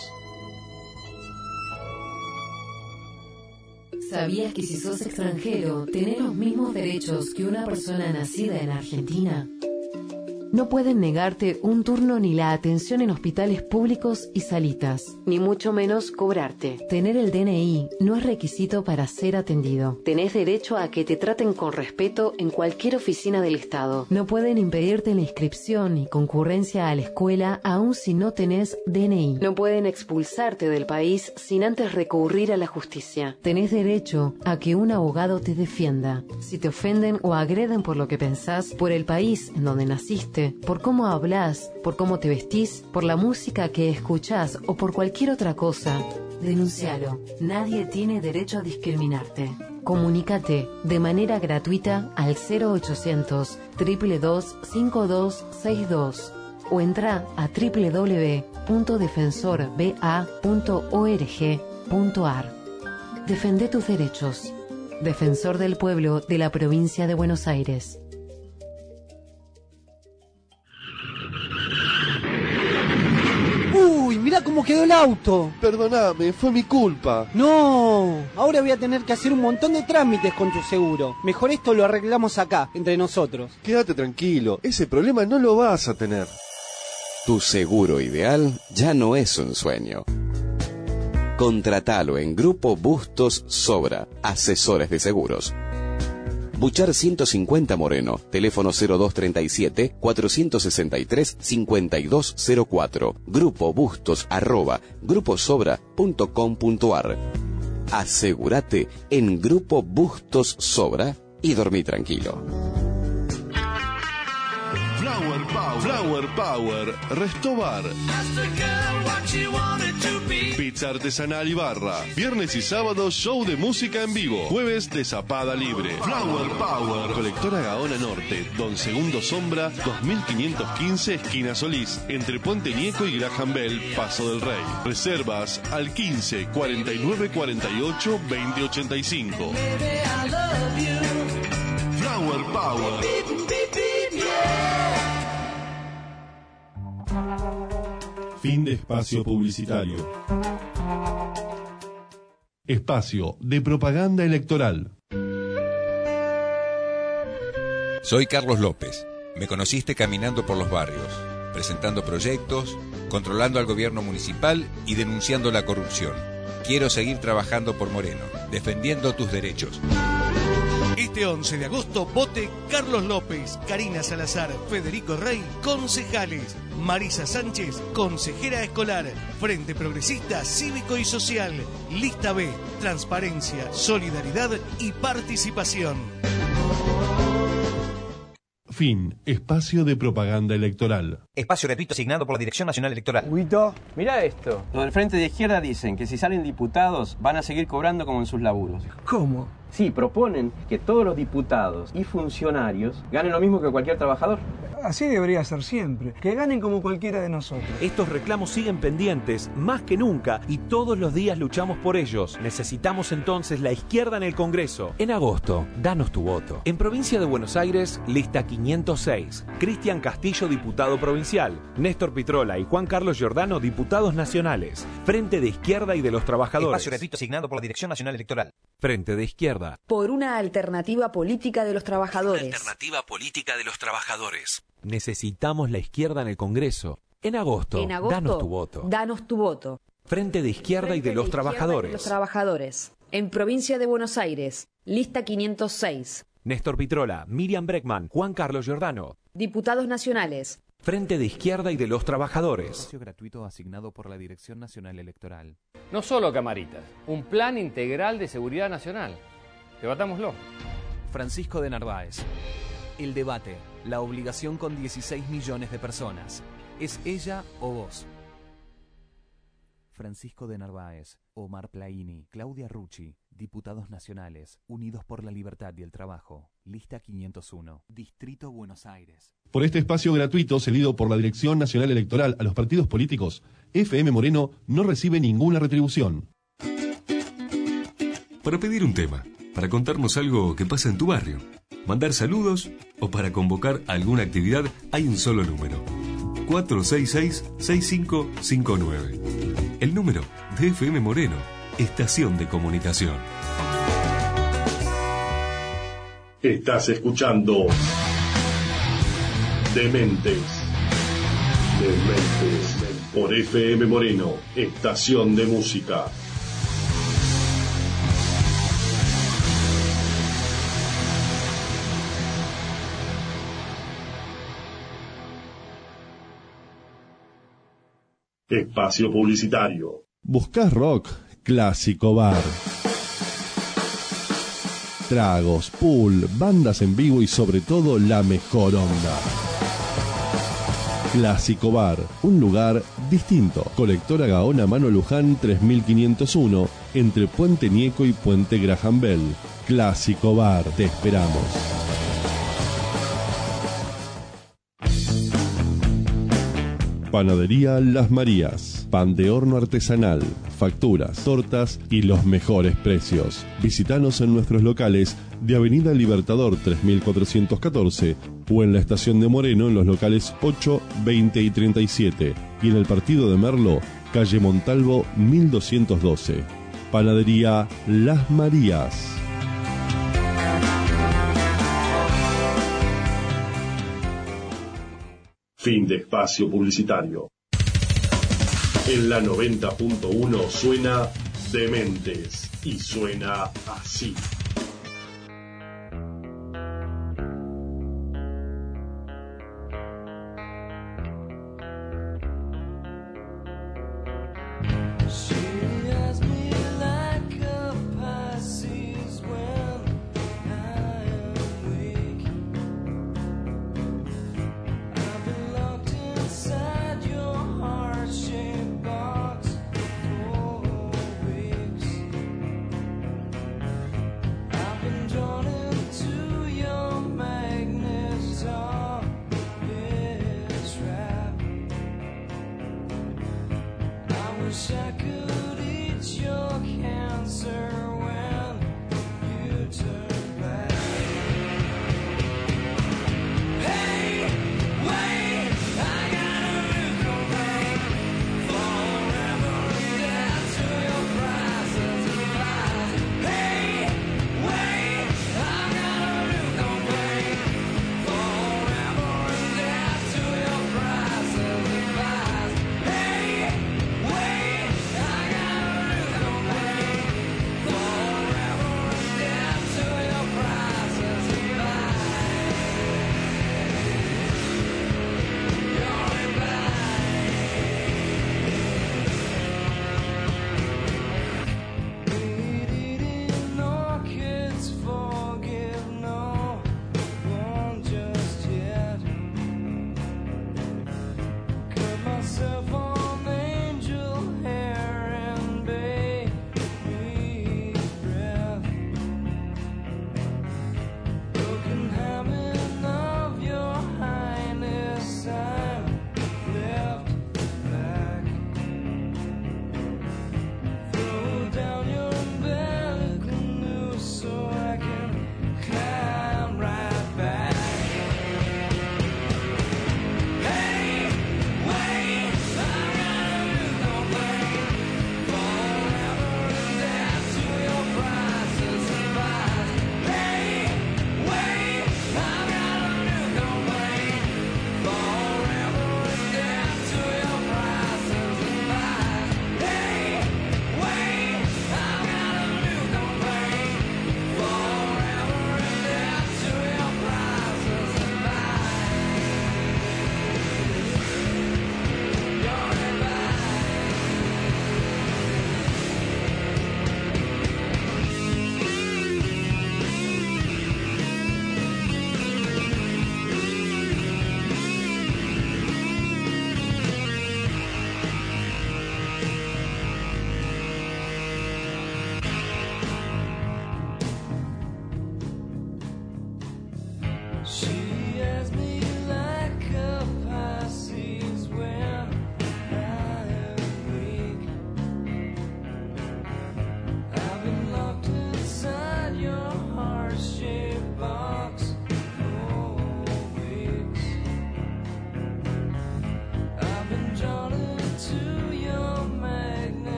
¿Sabías que si sos extranjero, tenés los mismos derechos que una persona nacida en Argentina? No pueden negarte un turno ni la atención en hospitales públicos y salitas, ni mucho menos cobrarte. Tener el D N I no es requisito para ser atendido. Tenés derecho a que te traten con respeto en cualquier oficina del Estado. No pueden impedirte la inscripción y concurrencia a la escuela aun si no tenés D N I. No pueden expulsarte del país sin antes recurrir a la justicia. Tenés derecho a que un abogado te defienda. Si te ofenden o agreden por lo que pensás, por el país en donde naciste, por cómo hablas, por cómo te vestís, por la música que escuchás o por cualquier otra cosa, denuncialo. Nadie tiene derecho a discriminarte. Comunícate de manera gratuita al cero ochocientos, dos dos dos, cinco dos seis dos o entra a doble u doble u doble u punto defensor b a punto org punto ar. Defende tus derechos. Defensor del Pueblo de la Provincia de Buenos Aires. ¡Uy! Mirá cómo quedó el auto. Perdóname, fue mi culpa. No, ahora voy a tener que hacer un montón de trámites con tu seguro. Mejor esto lo arreglamos acá, entre nosotros. Quédate tranquilo, ese problema no lo vas a tener. Tu seguro ideal ya no es un sueño. Contratalo en Grupo Bustos Sobra, asesores de seguros. Buchar ciento cincuenta Moreno, teléfono cero dos treinta y siete, cuatrocientos sesenta y tres, cincuenta y dos cero cuatro, Grupo Bustos arroba gruposobra punto com punto ar. Asegúrate en Grupo Bustos Sobra y dormí tranquilo. Flower Power, Flower Power, Restobar. Pizza artesanal y barra. Viernes y sábado show de música en vivo. Jueves de zapada libre. Flower Power. Colectora Gaona Norte, Don Segundo Sombra, dos mil quinientos quince, esquina Solís, entre Puente Nieco y Graham Bell, Paso del Rey. Reservas al quince, cuarenta y nueve, cuarenta y ocho, veinte ochenta y cinco. Flower Power. Fin de espacio publicitario. Espacio de propaganda electoral. Soy Carlos López. Me conociste caminando por los barrios, presentando proyectos, controlando al gobierno municipal y denunciando la corrupción. Quiero seguir trabajando por Moreno, defendiendo tus derechos. Este once de agosto, vote Carlos López, Karina Salazar, Federico Rey, concejales. Marisa Sánchez, consejera escolar. Frente Progresista Cívico y Social. Lista B, transparencia, solidaridad y participación. Fin. Espacio de propaganda electoral. Espacio gratuito asignado por la Dirección Nacional Electoral. Huito, mirá esto. Los del Frente de Izquierda dicen que si salen diputados van a seguir cobrando como en sus laburos. ¿Cómo? Sí, proponen que todos los diputados y funcionarios ganen lo mismo que cualquier trabajador. Así debería ser siempre, que ganen como cualquiera de nosotros. Estos reclamos siguen pendientes, más que nunca, y todos los días luchamos por ellos. Necesitamos entonces la izquierda en el Congreso. En agosto, danos tu voto. En Provincia de Buenos Aires, lista quinientos seis. Cristian Castillo, diputado provincial. Néstor Pitrola y Juan Carlos Giordano, diputados nacionales. Frente de Izquierda y de los Trabajadores. Espacio gratuito asignado por la Dirección Nacional Electoral. Frente de Izquierda. Por una alternativa política de los trabajadores. Alternativa política de los trabajadores. Necesitamos la izquierda en el Congreso. En agosto, En agosto, danos tu voto. Danos tu voto. Frente de Izquierda Frente y de los de Izquierda Trabajadores. y de los trabajadores. En Provincia de Buenos Aires, lista quinientos seis. Néstor Pitrola, Miriam Breckman, Juan Carlos Giordano. Diputados nacionales. Frente de Izquierda y de los Trabajadores. Espacio gratuito asignado por la Dirección Nacional Electoral. No solo camaritas, un plan integral de seguridad nacional. Debatámoslo. Francisco de Narváez. El debate, la obligación con dieciséis millones de personas. ¿Es ella o vos? Francisco de Narváez, Omar Plaini, Claudia Rucci, diputados nacionales, Unidos por la Libertad y el Trabajo, lista quinientos uno, Distrito Buenos Aires. Por este espacio gratuito cedido por la Dirección Nacional Electoral a los partidos políticos, F M Moreno no recibe ninguna retribución. Para pedir un tema, para contarnos algo que pasa en tu barrio, mandar saludos o para convocar alguna actividad, hay un solo número: cuatro seis seis, seis cinco cinco nueve. El número de F M Moreno, Estación de Comunicación. Estás escuchando Dementes. Dementes. Por F M Moreno, Estación de Música. Espacio publicitario. ¿Buscás rock? Clásico Bar. Tragos, pool, bandas en vivo y sobre todo la mejor onda. Clásico Bar, un lugar distinto. Colectora Gaona Mano Luján tres mil quinientos uno, entre Puente Nieco y Puente Graham Bell. Clásico Bar, te esperamos. Panadería Las Marías, pan de horno artesanal, facturas, tortas y los mejores precios. Visítanos en nuestros locales de Avenida Libertador tres mil cuatrocientos catorce o en la estación de Moreno en los locales ocho, veinte y treinta y siete y en el partido de Merlo, calle Montalvo mil doscientos doce. Panadería Las Marías. Fin de espacio publicitario. En la noventa punto uno suena Dementes y suena así.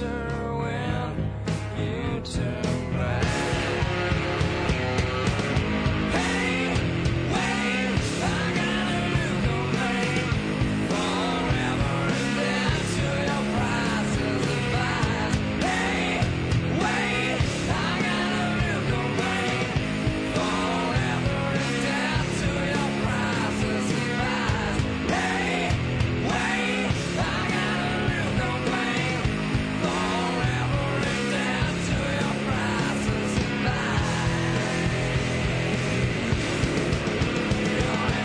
answer when you turn back. Hey, wait, I got a new domain. Forever is dead to your prices of lies. Hey, wait, I got a new domain. Forever is dead to your prices of lies. Hey, wait, I got a new domain. Forever is dead to your prices of lies. You're in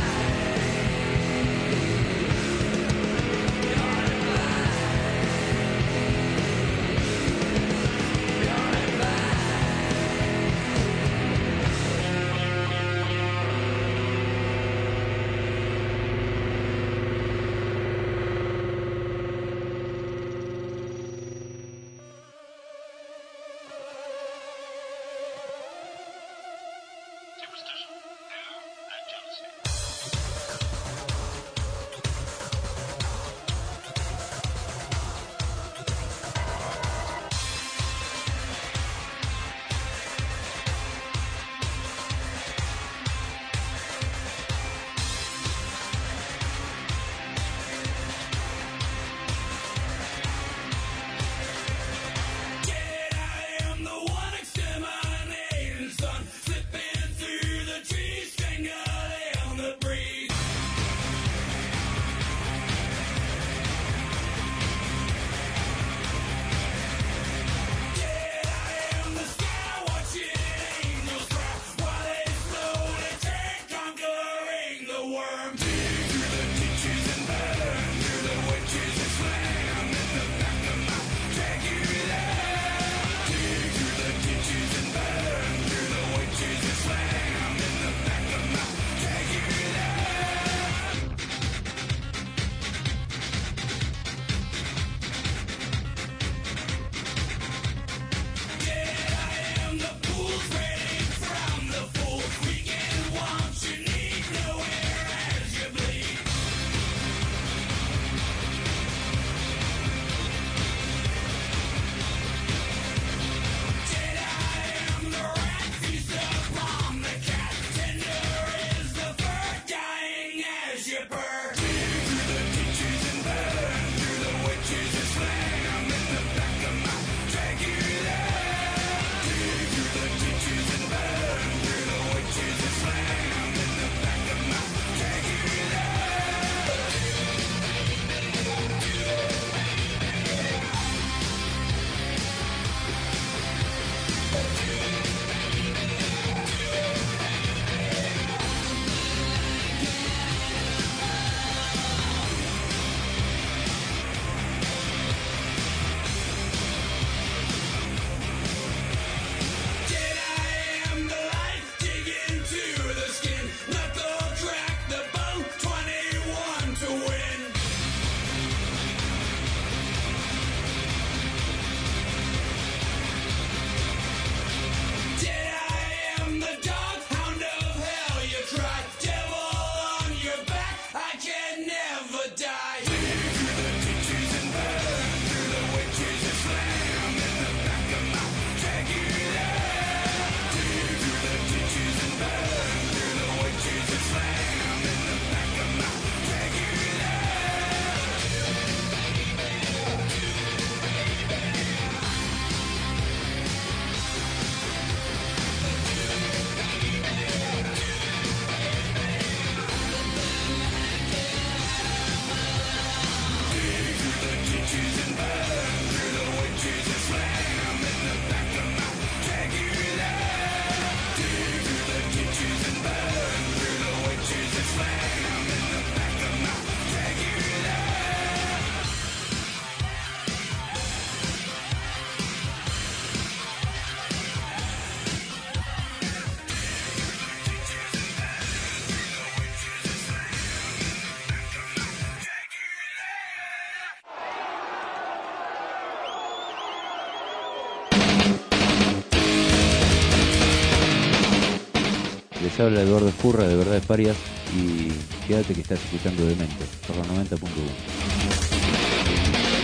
Les habla Eduardo Escurra de Verdades Parias y quédate que estás escuchando Demente por la noventa punto uno.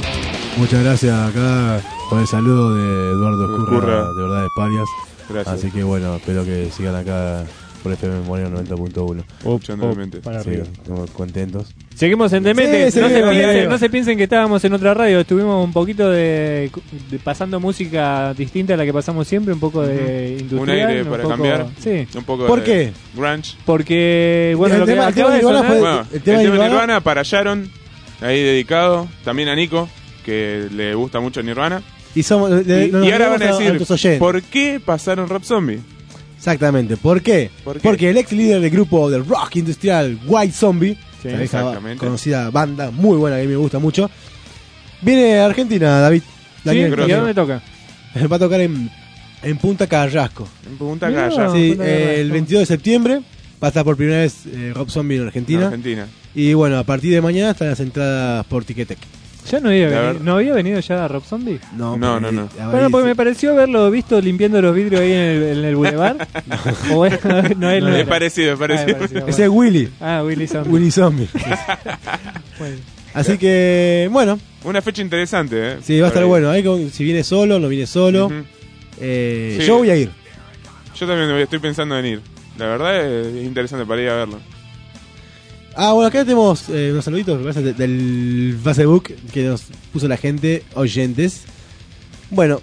Muchas gracias acá por el saludo de Eduardo Curra, Curra. de Verdades Parias. Gracias. Así que bueno, espero que sigan acá por F M Moreno noventa punto uno. Escuchándome. Para Sí, arriba. estamos contentos. Seguimos en Demente. Sí, no, se seguimos, piensen, seguimos. no se piensen que estábamos en otra radio. Estuvimos un poquito de, de pasando música distinta a la que pasamos siempre, un poco de industrial. Un aire un para poco- cambiar. Sí. Un poco ¿Por de qué? grunge. Porque, bueno, El lo que tema- el tema acaba de de Nirvana sonar- fue- Bueno, el el tema tema de de Nirvana- Nirvana para Sharon, ahí dedicado. También a Nico, que le gusta mucho Nirvana. Y, somos, le- Y, nos y ahora van a debemos decir, nuestros oyentes. ¿por qué pasaron Rob Zombie? Exactamente. ¿Por qué? ¿Por qué? Porque el ex líder del grupo del rock industrial White Zombie, Sí, la vieja exactamente. conocida banda, muy buena, que a mí me gusta mucho, viene a Argentina, David. ¿Sí? Daniel, ¿Y a dónde toca? va a tocar en, en Punta Carrasco. En Punta Mirá. Calla, Sí, Punta eh, Carrasco. el veintidós de septiembre va a estar por primera vez eh, Rob Zombie en en Argentina. Argentina. Y bueno, a partir de mañana están las entradas por Ticketek. ¿Ya no había, La venido, ver- ¿no había venido ya Rob Zombie? No, No, porque- no, no. a ver, Bueno, porque sí. me pareció haberlo visto limpiando los vidrios ahí en el, en el boulevard. O bueno, no, él no Es era. parecido, es Ah, parecido. parecido, Ese es Willy. Ah, Willy Zombie. Willy Zombie. Bueno. Así que, bueno, Una fecha interesante, ¿eh? sí, va a estar Por ahí. bueno. Ahí con- si viene solo, no viene solo. Ujú. Eh, Sí. Yo voy a ir. Yo también estoy pensando en ir. La verdad es interesante para ir a verlo. Ah, bueno, acá tenemos eh, unos saluditos me parece, de- del Facebook que nos puso la gente, oyentes. Bueno,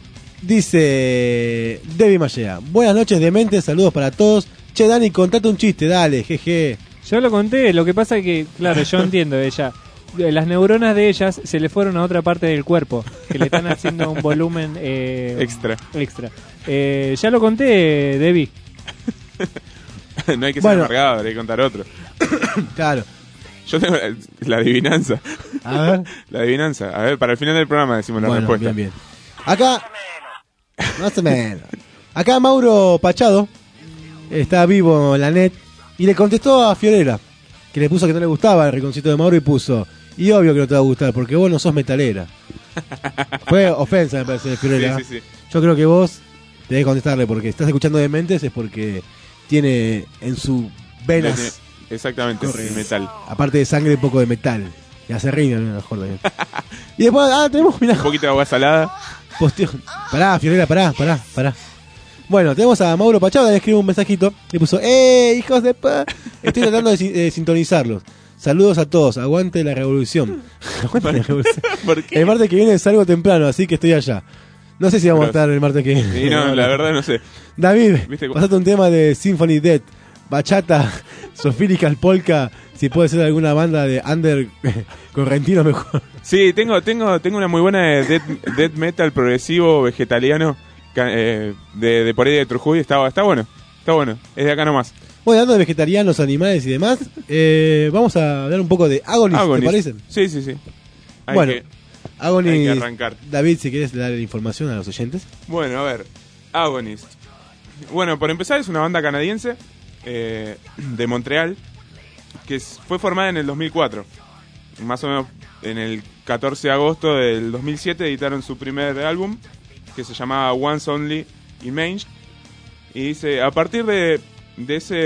dice Debbie Mallea. Buenas noches, dementes, saludos para todos. Che, Dani, contate un chiste, dale, jeje. Yo lo conté, lo que pasa es que, claro, yo entiendo ella. Las neuronas de ellas se le fueron a otra parte del cuerpo, que le están haciendo un volumen eh, Extra. extra. Eh, ya lo conté, Debbie. No hay que ser Bueno. amargado, hay que contar otro. Claro. Yo tengo la, la adivinanza. A ver. La adivinanza. A ver, para el final del programa decimos la Bueno, respuesta. bien, bien. Acá. Más o menos. Acá Mauro Pachado está vivo en la net y le contestó a Fiorella, que le puso que no le gustaba el rinconcito de Mauro y puso, y obvio que no te va a gustar porque vos no sos metalera. Fue ofensa, me parece, de Fiorella. Sí, sí, sí. Yo creo que vos debes contestarle porque estás escuchando Dementes es porque tiene en su venas, Exactamente, Corre. metal. aparte de sangre, un poco de metal. Y hace reír, a lo mejor también. Y después, ah, tenemos, mirá, Un poquito de agua salada. posteo. Pará, Fiorella, pará, pará, pará. Bueno, tenemos a Mauro Pachado, le escribe un mensajito. Le puso, ¡eh, hijos de pa! Estoy tratando de, si- de sintonizarlos. Saludos a todos, aguante la revolución. Aguante la revolución. ¿Por qué? El martes que viene salgo temprano, así que estoy allá. No sé si vamos a Pero- estar el martes que viene. Sí, no, la verdad no sé. David, ¿Viste cómo- pasate un tema de Symphony Death, bachata, sofílica, polka, si puede ser alguna banda de under correntino mejor. Sí, tengo, tengo, tengo una muy buena de death, death metal progresivo vegetariano ca- eh, de, de por ahí de Trujuy. Está, está bueno, está bueno. Es de acá nomás. Bueno, hablando de vegetarianos, animales y demás, eh, vamos a hablar un poco de Agonis, Agonis. ¿te parece? Sí, sí, sí. Hay Bueno, que- Agonis, hay que arrancar. David, si quieres darle información a los oyentes. Bueno, a ver, Agonist. Bueno, por empezar es una banda canadiense eh, de Montreal que es- fue formada en el dos mil cuatro. Más o menos en el catorce de agosto del dos mil siete editaron su primer álbum que se llamaba Once Only Image. Y dice, a partir de, de ese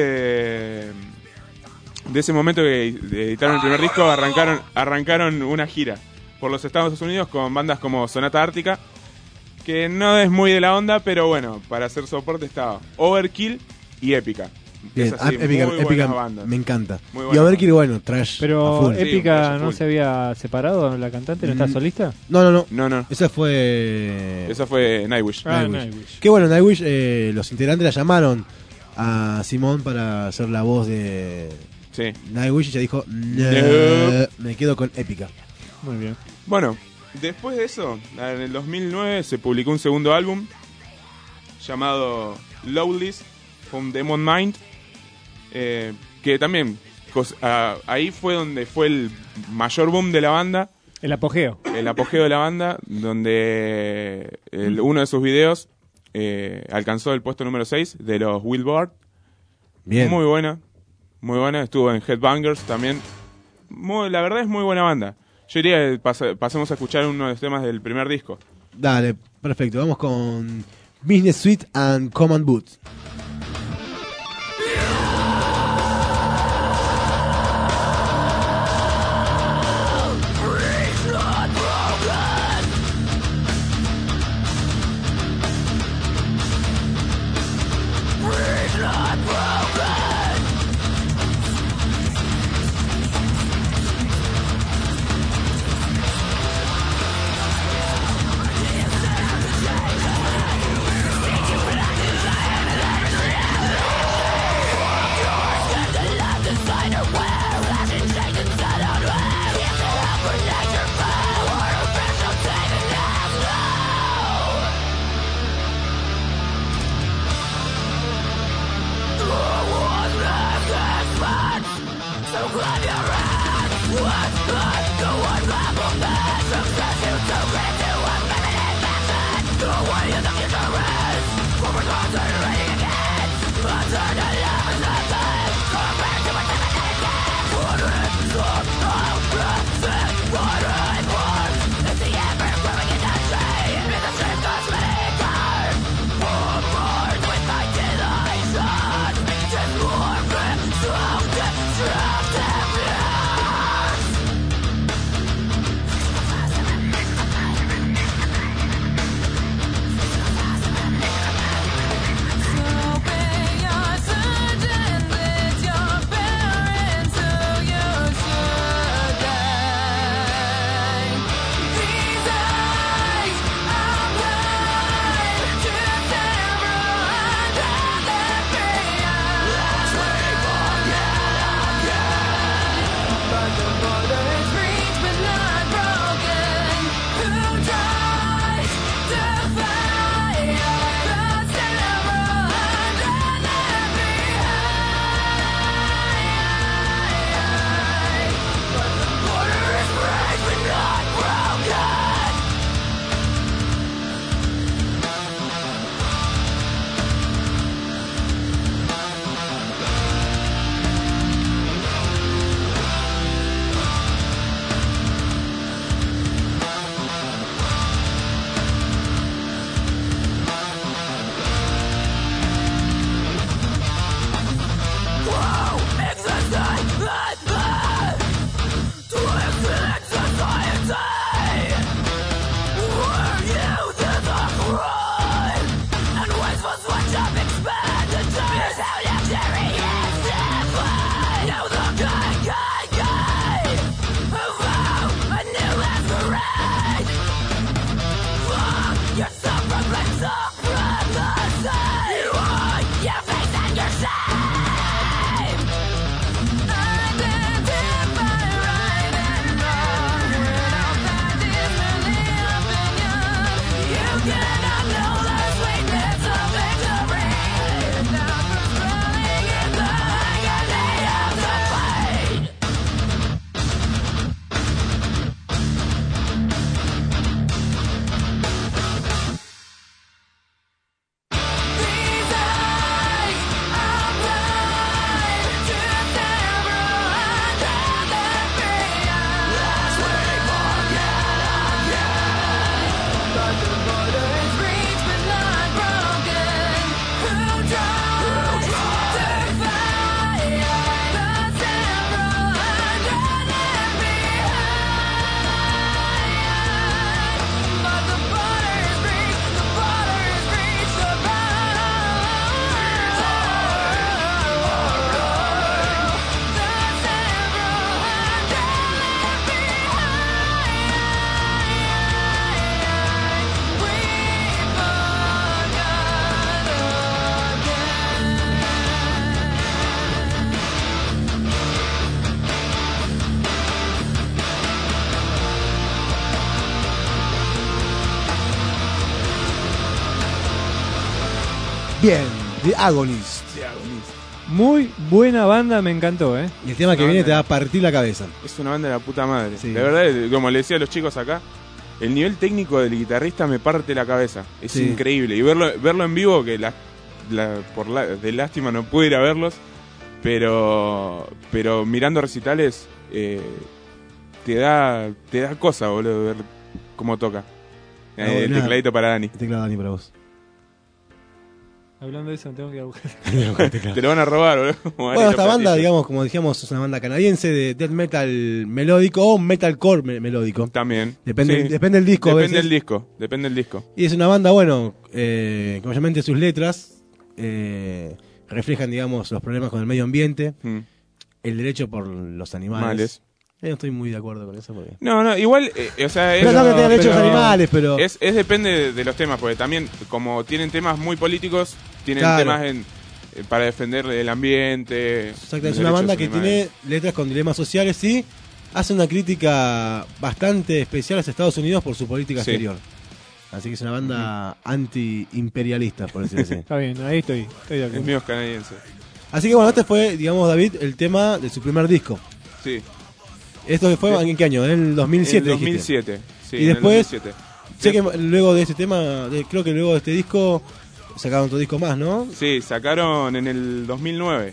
de ese momento que editaron el primer disco, arrancaron, arrancaron una gira por los Estados Unidos con bandas como Sonata Ártica, que no es muy de la onda, pero bueno, para hacer soporte estaba Overkill y Épica. Bien, Es así, ah, épica, muy épica buenas bandas. me encanta. Muy Y buenas Overkill, bueno, trash. a Pero full. Sí, un Épica trash no full. se había separado la cantante, ¿no está Mm. solista? No, no, no. No, no. Esa fue. Esa fue Nightwish. Ah, Nightwish. Nightwish. Que bueno, Nightwish, eh, los integrantes la llamaron a Simón para hacer la voz de Sí. Nightwish y ella dijo, no, No. me quedo con Épica. Muy bien. Bueno, después de eso, en el dos mil nueve se publicó un segundo álbum llamado Lowless from Demon Mind, eh, que también cos- ah, ahí fue donde fue el mayor boom de la banda, El apogeo. el apogeo de la banda, donde el- uno de sus videos eh, alcanzó el puesto número seis de los Billboard. Bien. Muy buena, muy buena. Estuvo en Headbangers también. Muy, la verdad es muy buena banda. Yo diría que pas- pasemos a escuchar uno de los temas del primer disco. Dale, perfecto. Vamos con Business Suite and Command Boots. It's not broken. Bien, The Agonist. The Agonist. Muy buena banda, me encantó, ¿eh? Y el tema que viene te va a partir la cabeza. Es una banda de la puta madre. Sí. De verdad, como le decía a los chicos acá, el nivel técnico del guitarrista me parte la cabeza. Es Sí. increíble. Y verlo verlo en vivo, que la, la, por la, de lástima no pude ir a verlos, pero pero mirando recitales eh, te da te da cosa, boludo, ver cómo toca. Ah, Eh, el nada. tecladito para Dani. El teclado Dani para vos. Hablando de eso, tengo que ir a buscar. Te lo van a robar, boludo. Como Dani Bueno, esta los banda, platillos. digamos, como dijimos, es una banda canadiense de death metal melódico o metalcore me- melódico. También. Depende, Sí. depende del disco. a Depende veces. del disco. Depende del disco. Y es una banda, bueno, eh, que obviamente sus letras eh, reflejan, digamos, los problemas con el medio ambiente, Mm. el derecho por los animales. Males. Yo no estoy muy de acuerdo con eso. Porque... No, no, igual, eh, o sea, es, Pero no que tengan derechos animales, pero... es, es depende de, de los temas, porque también, como tienen temas muy políticos, tienen Claro. temas en, eh, para defender el ambiente. Exacto, los es una banda derechos que animales. tiene letras con dilemas sociales y hace una crítica bastante especial a Estados Unidos por su política Sí. exterior. Así que es una banda anti-imperialista, por decirlo así. Está bien, ahí estoy. Estoy de El acuerdo. mío es canadiense. Así que bueno, este fue, digamos, David, el tema de su primer disco. Sí. ¿Esto fue en qué año? En el dos mil siete. En el dos mil siete, sí. Y después, en el dos mil siete. sé que luego de este tema, de, creo que luego de este disco, sacaron otro disco más, ¿no? Sí, sacaron en el dos mil nueve.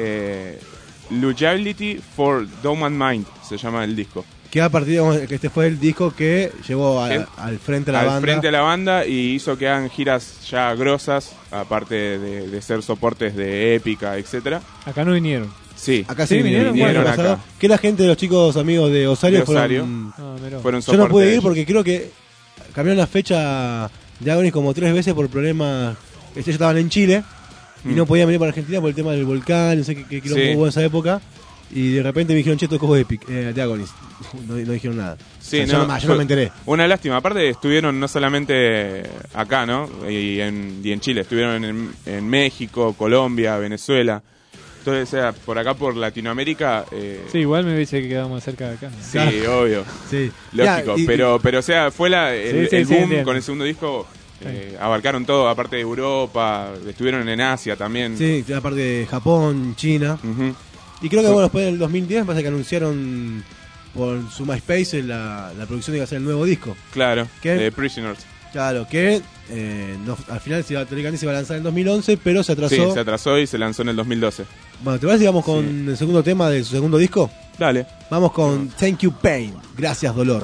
Eh, Lugability for Dumb and Mind se llama el disco. Que a partir de que este fue el disco que llevó a, al frente a la al banda. Al frente a la banda y hizo que hagan giras ya grosas, aparte de, de ser soportes de épica, etcétera. Acá no vinieron. Sí, acá sí, sí vinieron, vinieron, vinieron acá. acá. Que la gente de los chicos amigos de Osario, de Osario fueron, ah, fueron yo no pude ir porque creo que cambiaron la fecha de Agonis como tres veces por problemas. Ellos estaban en Chile y mm. no podían venir para Argentina por el tema del volcán, no sé qué, qué quilombo sí. hubo en esa época. Y de repente me dijeron, che, esto es Epic, eh, de Agonis. No, no dijeron nada. Sí, o sea, no, yo, no, yo no me enteré. Una lástima. Aparte, estuvieron no solamente acá, ¿no? Y en, y en Chile. Estuvieron en, en México, Colombia, Venezuela. Entonces, o sea, por acá, por Latinoamérica... Eh... Sí, igual me hubiese quedado más cerca de acá. Sí, claro. obvio. Sí. Lógico. Ya, y, pero, pero, o sea, fue la, el, sí, sí, el sí, boom sí, con el segundo disco... Eh, abarcaron todo, aparte de Europa, estuvieron en Asia también. Sí, aparte de Japón, China. Uh-huh. Y creo que bueno, después del dos mil diez me parece que anunciaron por su MySpace la, la producción de que hacer el nuevo disco. Claro, que, de Prisoners. Claro, que eh, no, al final se iba, teóricamente se iba a lanzar en dos mil once, pero se atrasó. Sí, se atrasó y se lanzó en el dos mil doce. Bueno, ¿te parece si vamos con sí. el segundo tema de su segundo disco? Dale. Vamos con Thank You Pain, Gracias Dolor.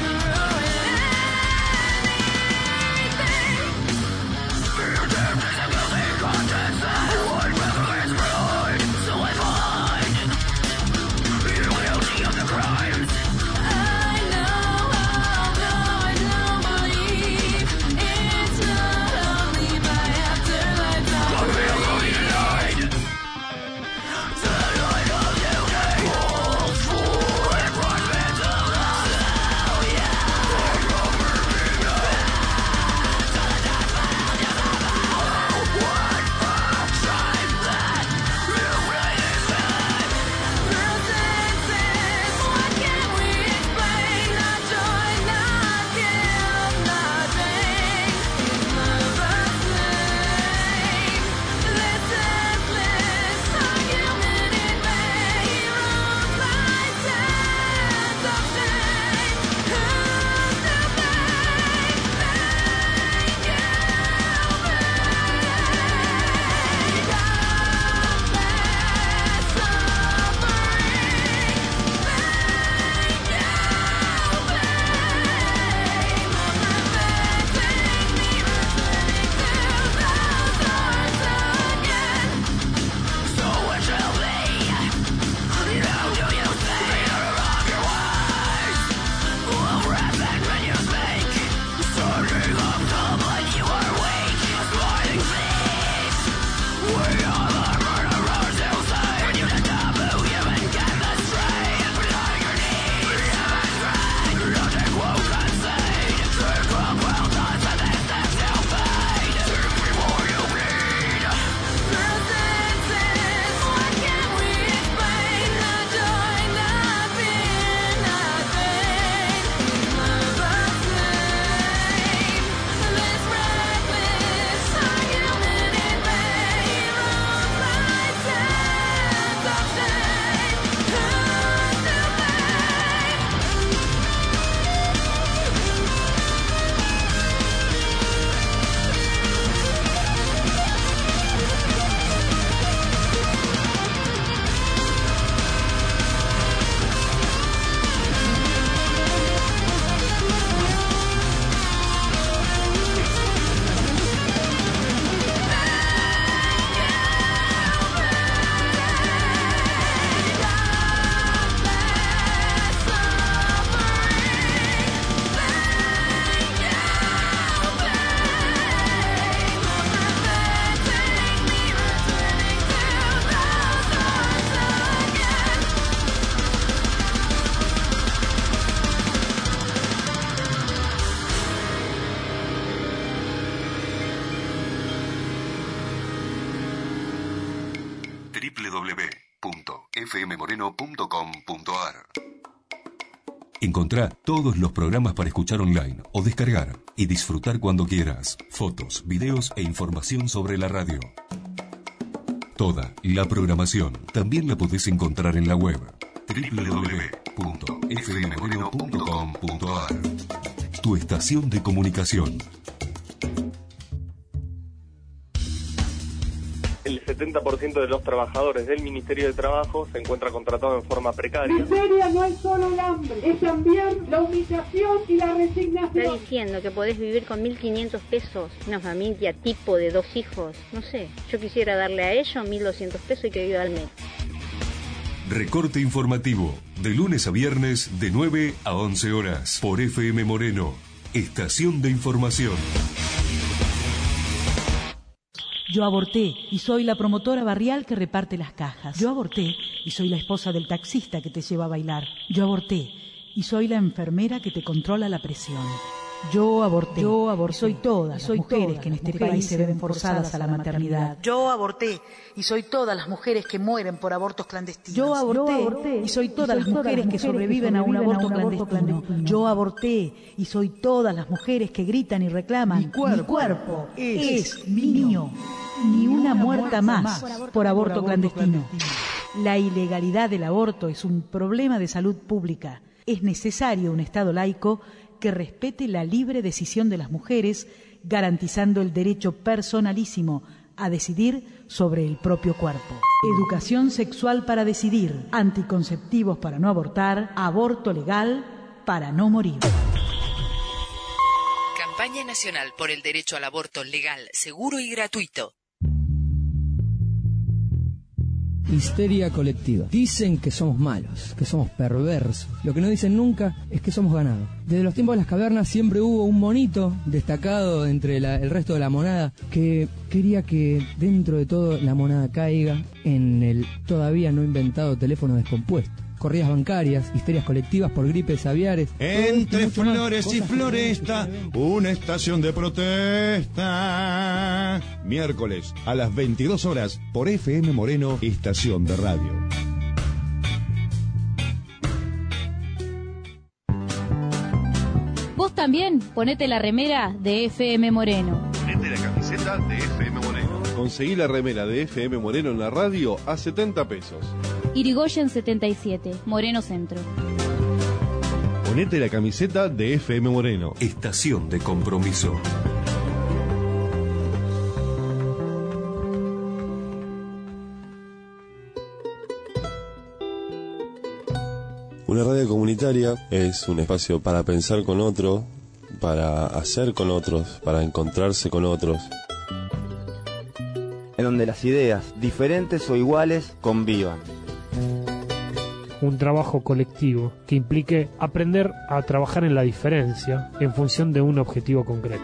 Damn, doble u doble u doble u punto f m moreno punto com punto a r. Encontrá todos los programas para escuchar online o descargar y disfrutar cuando quieras. Fotos, videos e información sobre la radio. Toda la programación también la podés encontrar en la web doble u doble u doble u punto f m moreno punto com punto a r. Tu estación de comunicación. El setenta por ciento de los trabajadores del Ministerio de Trabajo se encuentra contratado en forma precaria. Miseria no es solo el hambre, es también la humillación y la resignación. Está diciendo que podés vivir con mil quinientos pesos, una familia tipo de dos hijos. No sé, yo quisiera darle a ellos mil doscientos pesos y que viva al mes. Recorte informativo, de lunes a viernes, de nueve a once horas, por F M Moreno, estación de información. Yo aborté y soy la promotora barrial que reparte las cajas. Yo aborté y soy la esposa del taxista que te lleva a bailar. Yo aborté y soy la enfermera que te controla la presión. Yo aborté. Yo aborté. Y soy todas las mujeres que en este país se ven forzadas a la maternidad. Yo aborté y soy todas las mujeres que mueren por abortos clandestinos. Yo aborté y soy todas las mujeres que sobreviven a un aborto clandestino. Yo aborté y soy todas las mujeres que gritan y reclaman: mi cuerpo, mi cuerpo es, es mío. Ni una muerta más por aborto clandestino. La ilegalidad del aborto es un problema de salud pública. Es necesario un Estado laico que respete la libre decisión de las mujeres, garantizando el derecho personalísimo a decidir sobre el propio cuerpo. Educación sexual para decidir, anticonceptivos para no abortar, aborto legal para no morir. Campaña Nacional por el Derecho al Aborto Legal, Seguro y Gratuito. Histeria colectiva. Dicen que somos malos, que somos perversos. Lo que no dicen nunca es que somos ganados. Desde los tiempos de las cavernas siempre hubo un monito destacado entre la, el resto de la monada que quería que dentro de todo la monada caiga en el todavía no inventado teléfono descompuesto. Corridas bancarias, histerias colectivas por gripes aviares. Entre flores y floresta, una estación de protesta. Miércoles a las veintidós horas por F M Moreno, estación de radio. Vos también ponete la remera de F M Moreno. Ponete la camiseta de F M Moreno. Conseguí la remera de F M Moreno en la radio a setenta pesos. Irigoyen setenta y siete, Moreno Centro. Ponete la camiseta de F M Moreno. Estación de compromiso. Una radio comunitaria es un espacio para pensar con otro, para hacer con otros, para encontrarse con otros. En donde las ideas, diferentes o iguales, convivan. Un trabajo colectivo que implique aprender a trabajar en la diferencia en función de un objetivo concreto.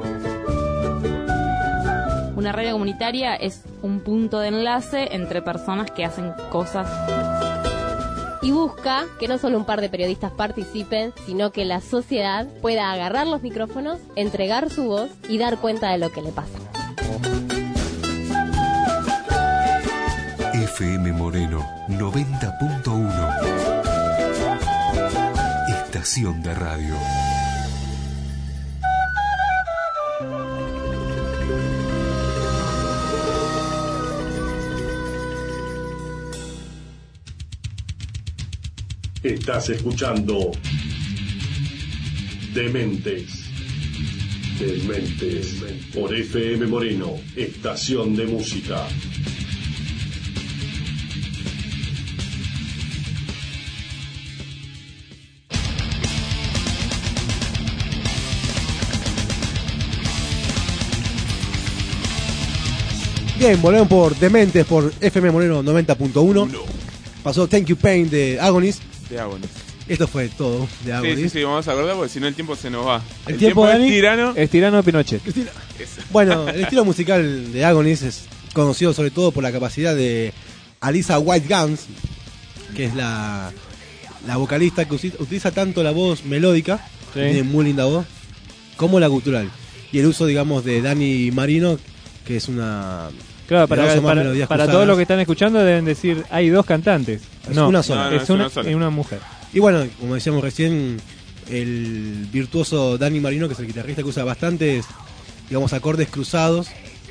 Una radio comunitaria es un punto de enlace entre personas que hacen cosas. Y busca que no solo un par de periodistas participen, sino que la sociedad pueda agarrar los micrófonos, entregar su voz y dar cuenta de lo que le pasa. F M Moreno noventa punto uno. Estación de radio. Estás escuchando Dementes. Dementes. Por F M Moreno, estación de música. Bien, volvemos por Dementes por F M Moreno noventa punto uno. Pasó Thank You Pain de Agonist. De Agonist. Esto fue todo de Agonist. Sí, sí, sí, vamos a acordar porque si no el tiempo se nos va. El, el tiempo, tiempo es tirano. Es tirano Pinochet. Bueno, el estilo musical de Agonist es conocido sobre todo por la capacidad de Alisa White Guns, que es la, la vocalista que utiliza tanto la voz melódica, sí, tiene muy linda voz, como la gutural. Y el uso, digamos, de Dani Marino, que es una Claro, Le para, damos más para, melodías para cruzadas. todos los que están escuchando deben decir, hay dos cantantes. Es No, una sola. no, No, no, es, es una, una sola. es una mujer. Y bueno, como decíamos recién, el virtuoso Dani Marino, que es el guitarrista que usa bastantes, digamos, acordes cruzados,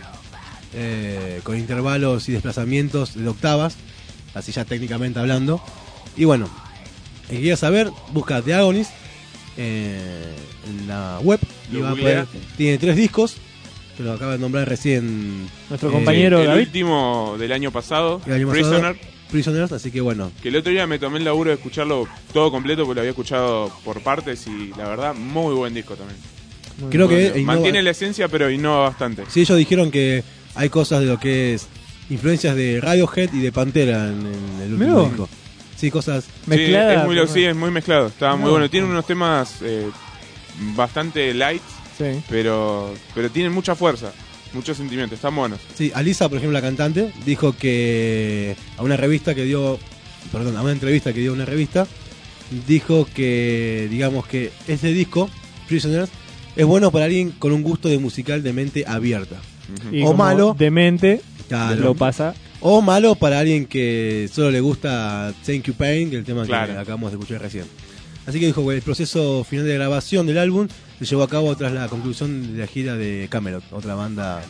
eh, con intervalos y desplazamientos de octavas, así ya técnicamente hablando. Y bueno, el que quiera saber, busca The Agonist eh, en la web. Lo Y va a googlea. poder- tiene tres discos, que lo acaba de nombrar recién Nuestro eh, compañero el David. último del año pasado, el año pasado, Prisoner, Prisoners, así que bueno. que el otro día me tomé el laburo de escucharlo todo completo porque lo había escuchado por partes y la verdad, muy buen disco también. Muy Creo bueno. que innova- mantiene la esencia pero innova bastante. Sí, ellos dijeron que hay cosas de lo que es influencias de Radiohead y de Pantera en, en el último Mirá. disco. Sí, cosas Sí, es muy, lo- sí, es muy mezclado, está No. muy bueno. Tiene unos temas eh, bastante light, Sí. pero pero tienen mucha fuerza, mucho sentimiento, están buenos. Sí, Alisa, por ejemplo, la cantante, dijo que a una revista que dio, perdón, a una entrevista que dio a una revista, dijo que, digamos que este disco, Prisoners, es bueno para alguien con un gusto de musical de mente abierta. Y O como malo, demente, Claro. lo pasa. o malo para alguien que solo le gusta Thank You Pain, el tema Claro. que acabamos de escuchar recién. Así que dijo que el proceso final de grabación del álbum se llevó a cabo tras la conclusión de la gira de Camelot, otra banda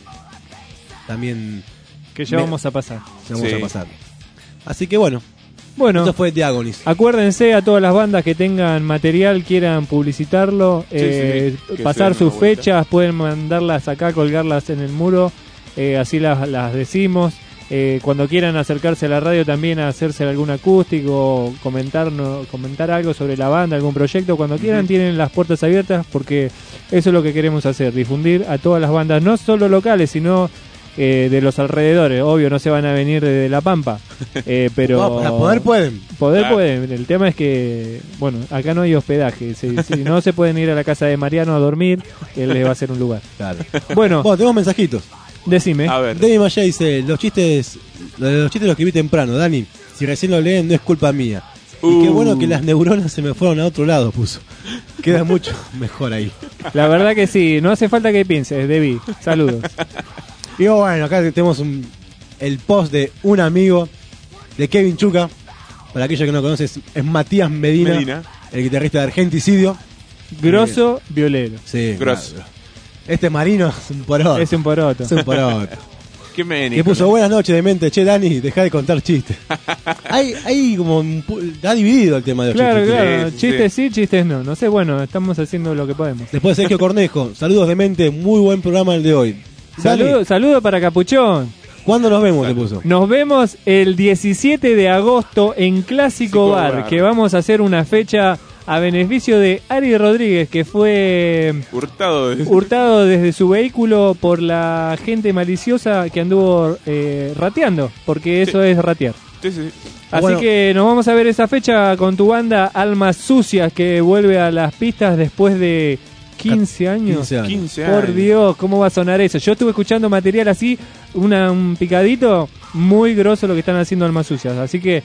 también Que ya me- vamos a pasar. ya vamos Sí. a pasar. Así que bueno, Bueno, eso fue The Agonist. acuérdense a todas las bandas que tengan material, quieran publicitarlo, Sí, eh, sí, sí. Que pasar se den sus una vuelta. fechas, pueden mandarlas acá, colgarlas en el muro, eh, así las, las decimos. Eh, cuando quieran acercarse a la radio también a hacerse algún acústico, comentar, comentar algo sobre la banda, algún proyecto, cuando quieran tienen las puertas abiertas porque eso es lo que queremos hacer, difundir a todas las bandas, no solo locales, sino eh, de los alrededores. Obvio, no se van a venir de La Pampa, eh, pero... No, para poder pueden. Poder Claro. pueden. El tema es que, bueno, acá no hay hospedaje. Si, si no se pueden ir a la casa de Mariano a dormir, él les va a hacer un lugar. Claro. Bueno, Bueno, tenemos mensajitos. decime. A ver. Dani Maya dice, los chistes, lo de los chistes los escribí temprano, Dani, si recién lo leen no es culpa mía. Y qué Uh. bueno que las neuronas se me fueron a otro lado, puso. Queda mucho mejor ahí. La verdad que sí, no hace falta que pienses, Debbie. Saludos. Digo, bueno, acá tenemos un, el post de un amigo de Kevin Chuca. Para aquellos que no conocen, es, es Matías Medina, Medina. el guitarrista de Argenticidio. Grosso, violero. Sí, Grosso. claro. Este Marino es un poroto. Es un poroto. Es un poroto. Qué me Que puso buenas noches de mente, che Dani, dejá de contar chistes. hay, hay como un pu- está dividido el tema de los Claro, chistes. claro. Chistes sí, chistes no. No sé, bueno, estamos haciendo lo que podemos. Después Sergio Cornejo, saludos de mente, muy buen programa el de hoy. Saludo, Dani, saludo para Capuchón. ¿cuándo nos vemos? Te puso. Nos vemos el diecisiete de agosto en Clásico Clásico Bar, Bar. que vamos a hacer una fecha a beneficio de Ari Rodríguez, que fue Hurtado. de- hurtado desde su vehículo por la gente maliciosa que anduvo eh, rateando, porque eso es ratear. Sí, sí. Así Bueno. que nos vamos a ver esa fecha con tu banda Almas Sucias, que vuelve a las pistas después de quince años. quince años. quince Por años. Dios, ¿cómo va a sonar eso? Yo estuve escuchando material así, una, un picadito, muy grosso lo que están haciendo Almas Sucias. Así que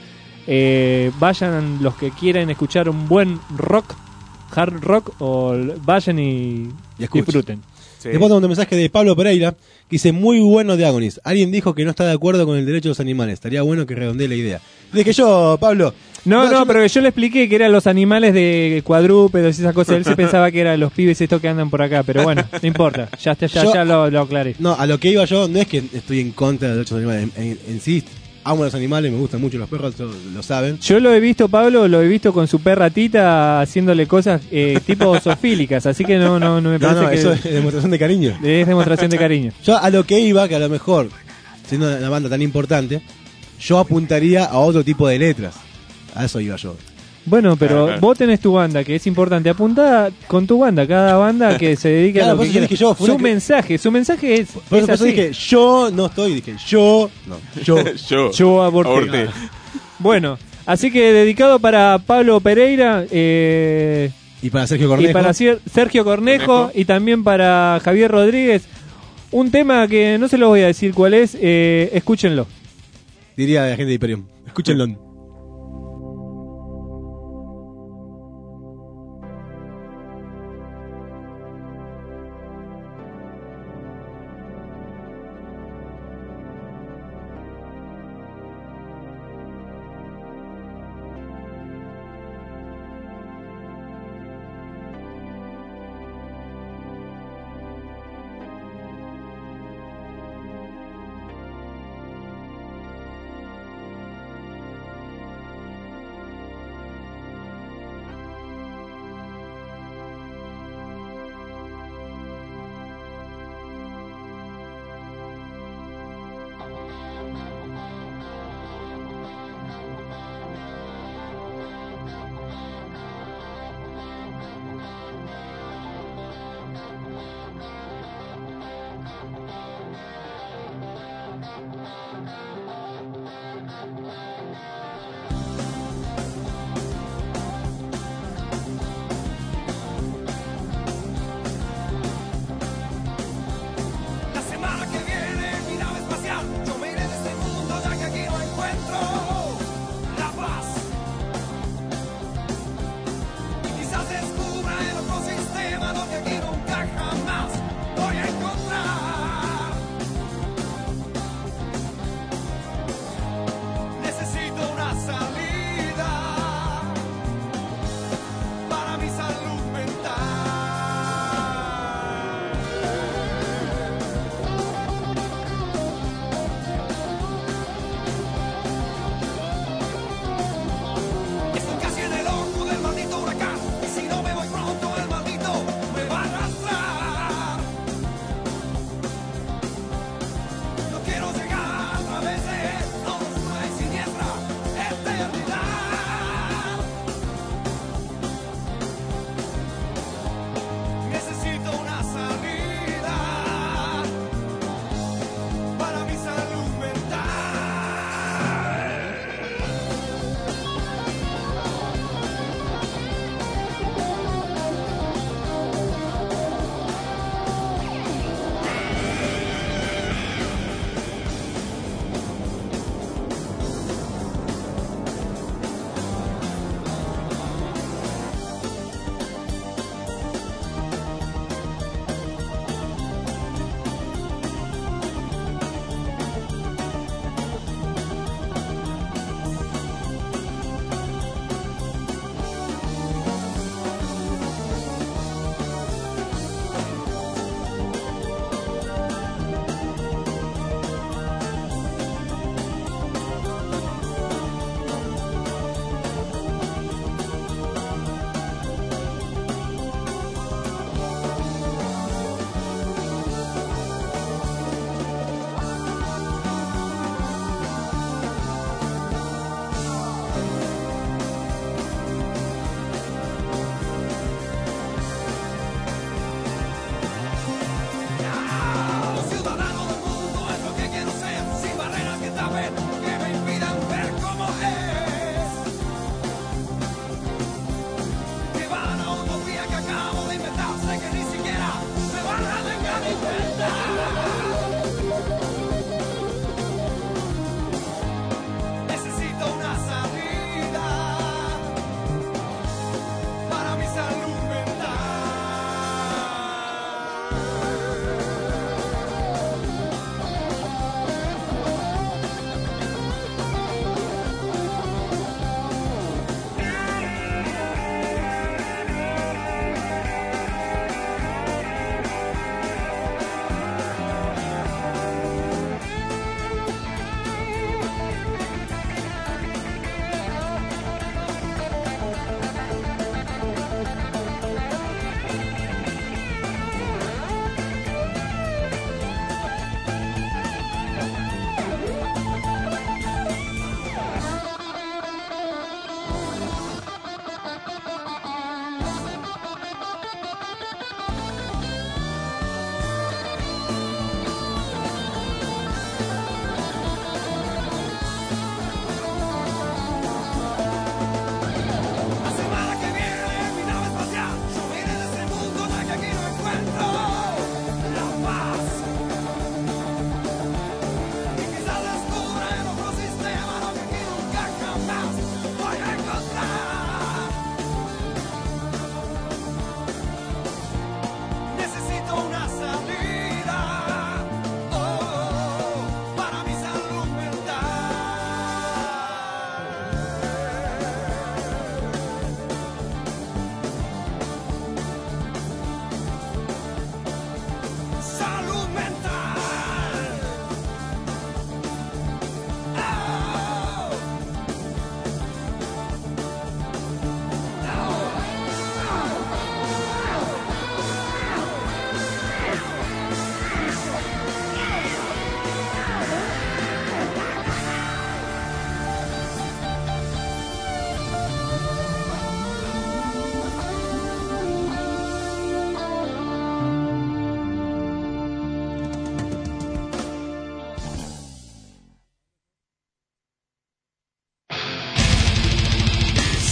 eh, vayan los que quieran escuchar un buen rock, hard rock, o l- vayan y, Y escuchen. disfruten. Sí. Después tengo un mensaje de Pablo Pereira que dice, muy bueno de Agonist. Alguien dijo que no está de acuerdo con el derecho de los animales. Estaría bueno que redondee la idea. Dije yo, Pablo. No, no, yo me- pero yo le expliqué que eran los animales de cuadrúpedos y esas cosas. Él se pensaba que eran los pibes estos que andan por acá, pero bueno, no importa. Ya, está- ya, Yo- ya lo, lo aclaré. No, a lo que iba yo, no es que estoy en contra de los derechos de los animales. En, en- en sí, amo a los animales, me gustan mucho los perros, lo, lo saben. Yo lo he visto, Pablo, lo he visto con su perra Tita haciéndole cosas eh, tipo zoofílicas, así que no, no, no me No, parece no, que eso es demostración de cariño. es demostración de cariño. Yo a lo que iba, que a lo mejor, siendo una banda tan importante, yo apuntaría a otro tipo de letras. A eso iba yo. Bueno, pero Claro, claro. vos tenés tu banda, que es importante. Apuntada con tu banda, cada banda que se dedique Claro, a lo por que eso yo quiera. dije yo, fue Su una que- mensaje, su mensaje es, Por eso, es por eso así. dije, yo no estoy, dije, yo, no, yo. Yo. Yo aborté. Aborté. Bueno, así que dedicado para Pablo Pereira eh, Y para Sergio Cornejo. y para Cier- Sergio Cornejo, Cornejo. y también para Javier Rodríguez. Un tema que no se los voy a decir cuál es, eh, escúchenlo. Diría la gente de Hyperion. Escúchenlo.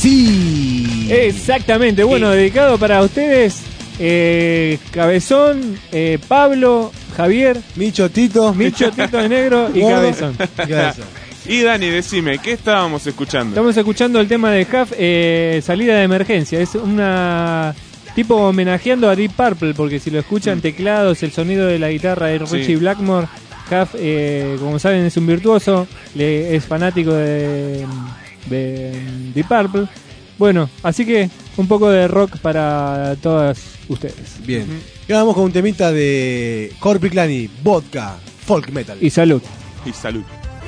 Sí. Exactamente, bueno, dedicado para ustedes, eh, Cabezón, eh, Pablo, Javier, Micho, Tito, Micho, Tito de Negro y Cabezón. Y Dani, decime, ¿qué estábamos escuchando? Estamos escuchando el tema de Huff, eh, Salida de Emergencia. Es una tipo homenajeando a Deep Purple, porque si lo escuchan, teclados, el sonido de la guitarra de Richie Sí. Blackmore. Huff, eh, como saben, es un virtuoso, le, es fanático de, de Deep Purple. Bueno, así que un poco de rock para todas ustedes. Bien. Uh-huh. Y ahora vamos con un temita de Corpiclani, vodka, folk metal. Y salud. Y salud.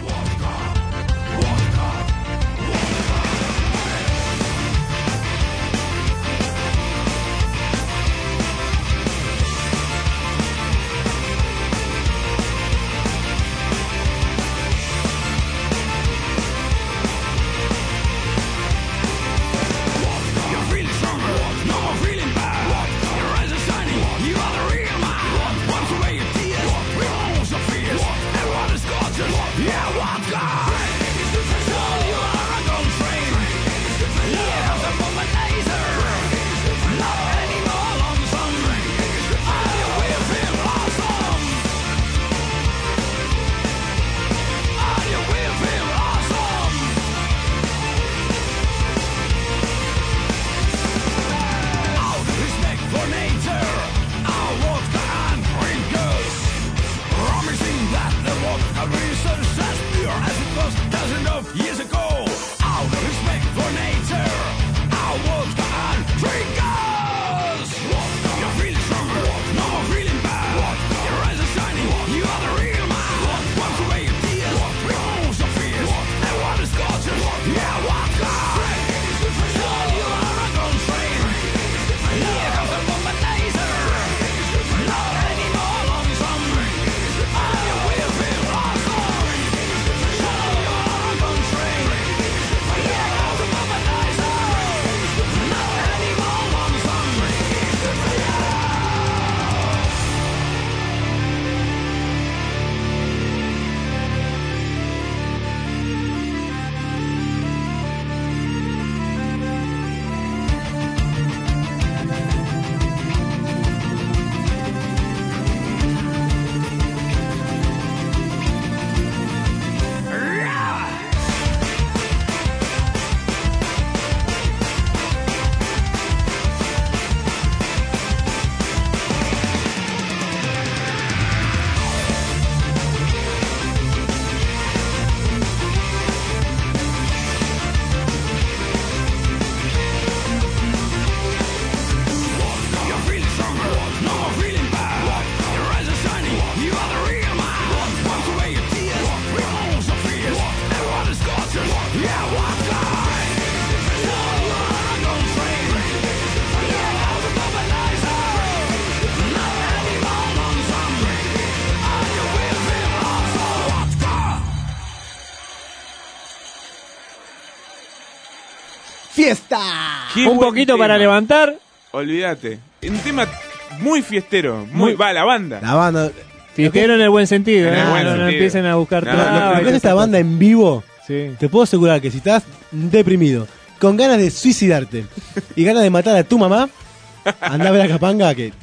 ¡Fiesta! Qué Un buen poquito tema. para levantar. Olvídate. Un tema muy fiestero. Muy, va, la banda. La banda. Fiestero en el buen sentido, En ¿eh? el buen no, no sentido. empiecen a buscar No, Lo, trabas lo y que es esta esas banda en vivo, Sí. te puedo asegurar que si estás deprimido, con ganas de suicidarte y ganas de matar a tu mamá, andá a ver a Capanga que...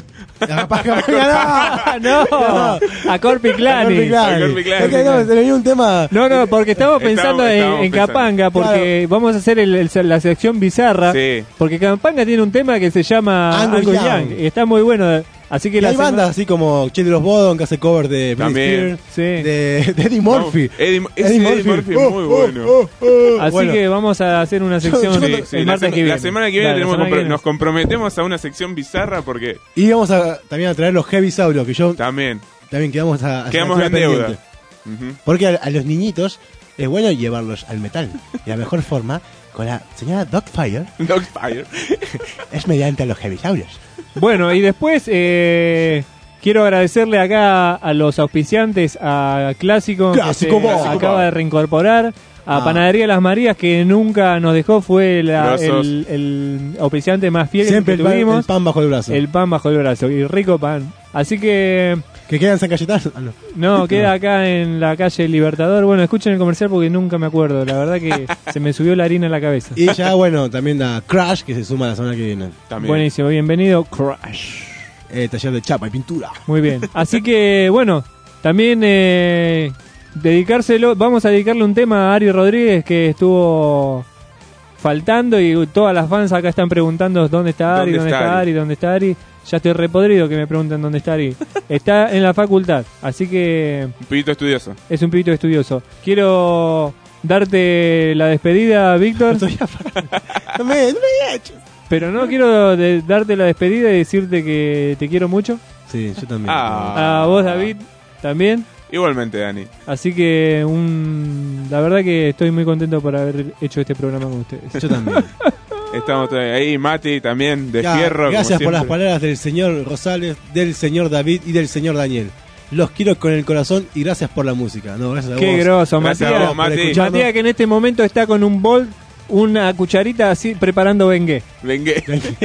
La Capanga, no, no, a Corpiclani. Corpiclani. A Corpiclani. Es que no, se me vino un tema... No, no, porque estamos pensando Estábamos- en, estábamos en pensando. Capanga, porque vamos a hacer el- el- la sección bizarra. Sí. Porque Capanga tiene un tema que se llama Angus Angus Young. Young, y está muy bueno. Así que Y la hay semana- bandas así como Chedros Bodon, que hace cover de Britney También. Spears, Sí. de, de Eddie Murphy. No, Eddie, ese Eddie Murphy, Oh, muy oh, bueno. oh, oh. Así Bueno, que vamos a hacer una sección yo- yo- el Sí, la, martes sema- que viene. la semana que viene, Dale, la tenemos semana compro- que viene. nos comprometemos a una sección bizarra porque Y vamos a también a traer los Heavy Sauros, que yo también también quedamos a, a quedamos hacer en una deuda. pendiente. Ujú. Porque a, a los niñitos es bueno llevarlos al metal. Y la mejor forma, con la señora Dogfire, Dogfire. es mediante los Heavy Sauros. Bueno, y después eh, quiero agradecerle acá a los auspiciantes, a Clásico, Clásico que se Bar. acaba de reincorporar, a Ah. Panadería Las Marías, que nunca nos dejó, fue la- Grosos. el, el auspiciante más fiel Siempre que el pan, tuvimos. el pan bajo el brazo. El pan bajo el brazo, y rico pan. Así que ¿Que queda en San Cayetano? Ah, no. No, queda acá en la calle Libertador. Bueno, escuchen el comercial porque nunca me acuerdo. La verdad que se me subió la harina en la cabeza. Y ya, bueno, también da Crash, que se suma la semana que viene. También. Buenísimo, bienvenido, Crash. Eh, taller de chapa y pintura. Muy bien. Así que, bueno, también eh, dedicárselo. Vamos a dedicarle un tema a Ari Rodríguez, que estuvo faltando y todas las fans acá están preguntando dónde está Ari, ¿Dónde dónde está está Ari? Ari, dónde está Ari. Ya estoy repodrido que me preguntan dónde está Ari. Está en la facultad, así que Un pibito estudioso. es un pibito estudioso. Quiero darte la despedida, Víctor. No me, no me he hecho. Pero no quiero de- darte la despedida y decirte que te quiero mucho. Sí, yo también. Ah. A vos, David, también. Igualmente, Dani. Así que un, la verdad que estoy muy contento por haber hecho este programa con ustedes. Yo también. Estamos todavía ahí, Mati también, de Ya, fierro. como gracias por las siempre. palabras del señor Rosales, del señor David y del señor Daniel. Los quiero con el corazón y gracias por la música. No, gracias a Qué vos. groso, Gracias Matías. a vos, Mati. por escucharnos. Matías que en este momento está con un bol, una cucharita así preparando bengué. Vengué.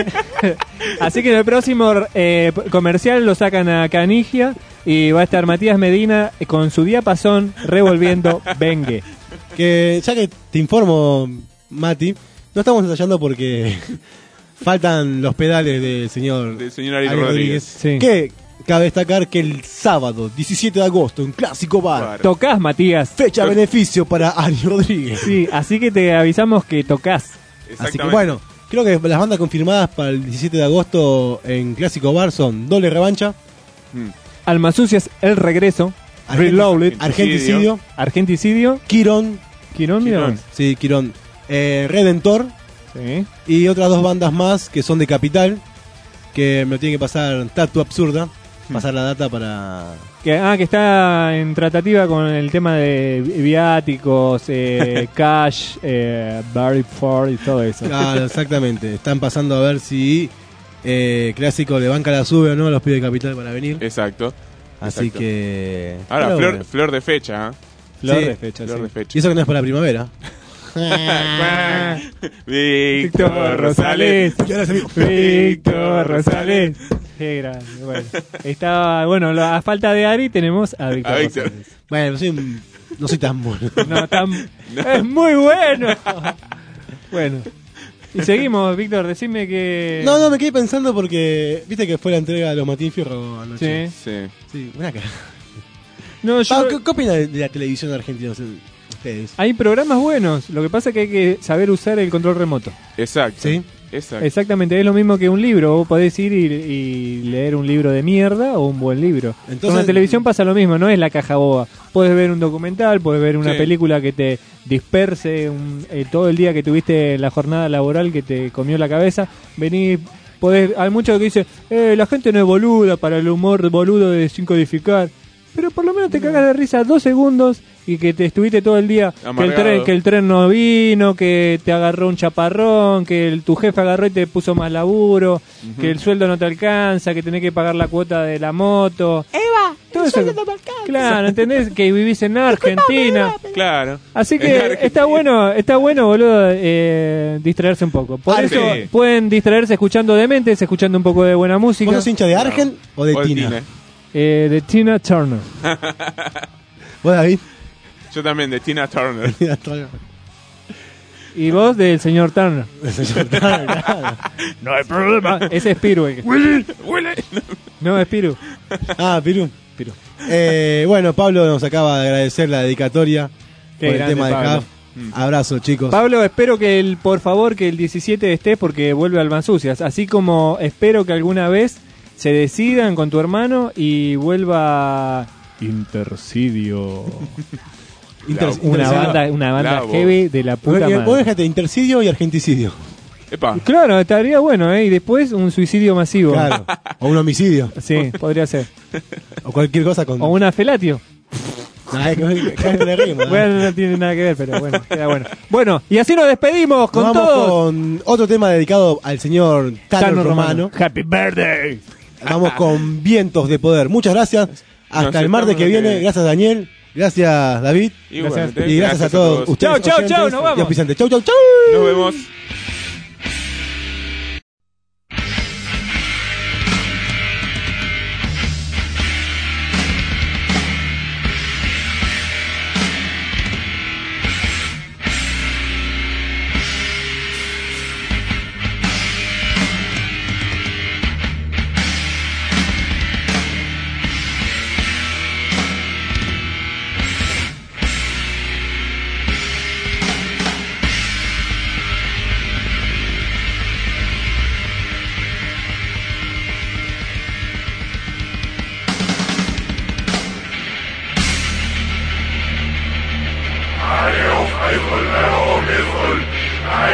Así que en el próximo eh, comercial lo sacan a Canigia y va a estar Matías Medina con su diapasón revolviendo bengue. Que ya que te informo, Mati, no estamos ensayando porque faltan los pedales del señor, Del señor Ari Ari Rodríguez. Sí. Que cabe destacar que el sábado diecisiete de agosto en Clásico Bar, Bar. Tocás, Matías. fecha beneficio para Ari Rodríguez. Sí, así que te avisamos que tocás. Así que Exactamente. bueno, creo que las bandas confirmadas para el diecisiete de agosto en Clásico Bar son Doble Revancha, Mm. Almas Sucias, El Regreso, Argenti- Reloaded, Argenticidio, Argenticidio, Quirón, Quirón, mira. Quirón. sí, Quirón, eh, Redentor Sí. y otras dos bandas más que son de Capital, que me lo tiene que pasar Tatu Absurda, pasar la data para... Que, ah, que está en tratativa con el tema de vi- viáticos, eh, cash, eh, Barry Ford y todo eso. Claro, exactamente, están pasando a ver si eh, Clásico le banca la sube o no a los pibes de Capital para venir, Exacto. así exacto. que... Ahora, pero flor, bueno. flor de fecha. ¿eh? Flor Sí, de fecha, Flor sí. de fecha. Y eso que no es para la primavera. Víctor Rosales. Y ahora se me- Víctor Rosales. Qué grande. Bueno, está, bueno, la- a falta de Ari tenemos a Víctor A Víctor. Rosales. Bueno, soy un- no soy tan bueno. No, tan, es muy bueno. Bueno. Y seguimos, Víctor, decime que... No, no, me quedé pensando porque viste que fue la entrega de los Martín Fierro anoche. Sí. Sí. Sí, buena cara. No, yo... Ah, ¿qué, qué opinan de, de la televisión argentina ustedes? Hay programas buenos, lo que pasa es que hay que saber usar el control remoto. Exacto. ¿Sí? Exacto. Exactamente, es lo mismo que un libro. Vos podés ir y, y leer un libro de mierda o un buen libro. Entonces- Con la televisión pasa lo mismo, no es la caja boba. Podés ver un documental, podés ver una Sí. película que te disperse un- eh, todo el día que tuviste la jornada laboral que te comió la cabeza. Venís, podés, hay muchos que dicen, eh, la gente no es boluda para el humor boludo de sin codificar. Pero por lo menos te cagas de risa dos segundos y que te estuviste todo el día, que el, Amargado. tren, que el tren no vino, que te agarró un chaparrón, que el, tu jefe agarró y te puso más laburo, Ujú. que el sueldo no te alcanza, que tenés que pagar la cuota de la moto. Eva, Todo el eso. sueldo no me alcanza. Claro, ¿entendés? Que vivís en Argentina. Claro. Así En que Argentina. está bueno, está bueno, boludo, eh, distraerse un poco. Por Argen. eso pueden distraerse escuchando Dementes, escuchando un poco de buena música. ¿Vos sos hincha de Argen o de O de Tina? Tina. Eh, de Tina Turner. ¿Vos, David? Yo también, de Tina Turner. Y vos del señor Turner. Claro. No hay problema. Ese es Piru. el que- Willy, Willy. No, es Piru. Ah, Piru. Piru. Eh, bueno, Pablo nos acaba de agradecer la dedicatoria Qué por el grande, tema de Pablo. Jav. Abrazo, chicos. Pablo, espero que el, por favor, que el diecisiete estés porque vuelve Almas Sucias. Así como espero que alguna vez se decidan con tu hermano y vuelva Intercidio. Inter- Una intercidio. banda, una banda La voz. heavy de la puta Vos- Vos madre. dejate intercidio y argenticidio. Epa. Claro, estaría bueno, ¿eh? Y después un suicidio masivo. Claro. O un homicidio. Sí, podría ser. O cualquier cosa con. O una felatio. Ay, que- que- que le rima, ¿eh? Bueno, no tiene nada que ver, pero bueno, queda bueno. Bueno, y así nos despedimos con Nos vamos todos. con otro tema dedicado al señor Tano, Tano Romano. Happy birthday. Vamos con Vientos de Poder. Muchas gracias. Hasta Nos el martes estamos que viene. viendo. Gracias, Daniel. Gracias, David. Igualmente, Y gracias, a todos ustedes. Chau, chau, chau, oyentes nos vamos. y auspiciantes. Chau, chau, chau. Nos vemos.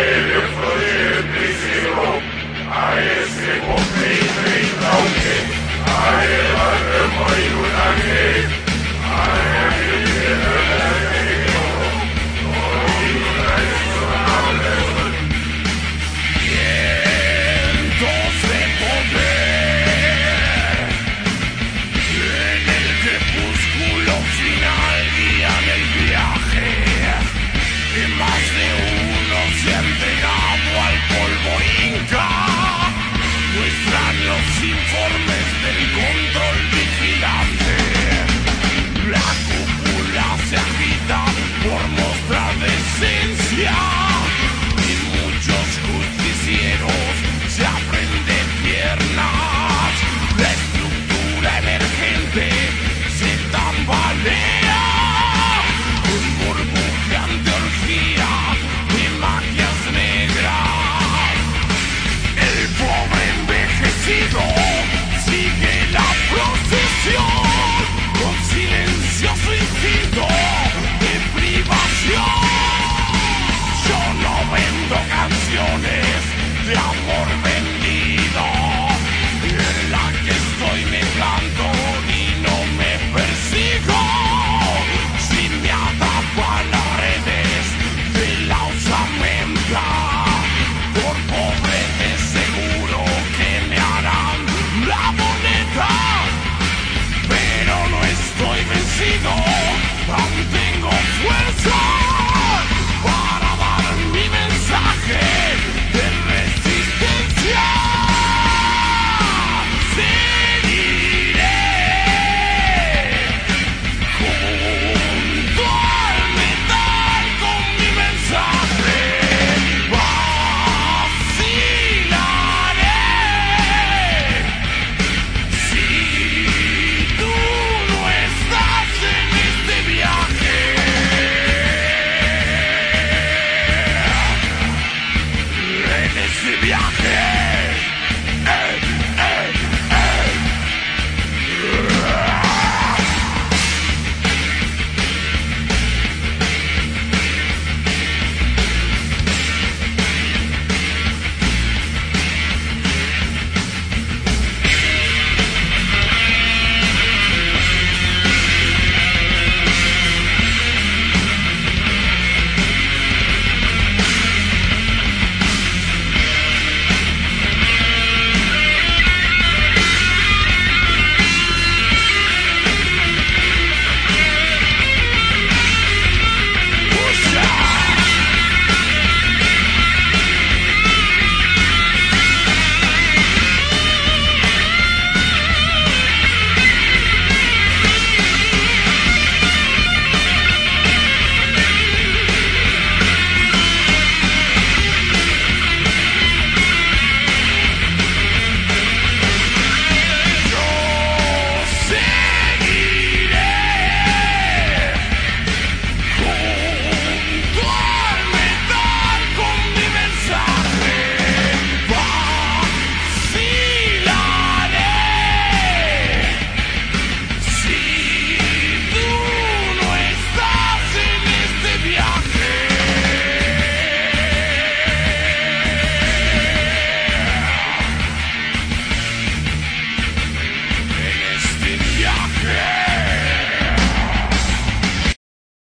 Aún tengo fuerza.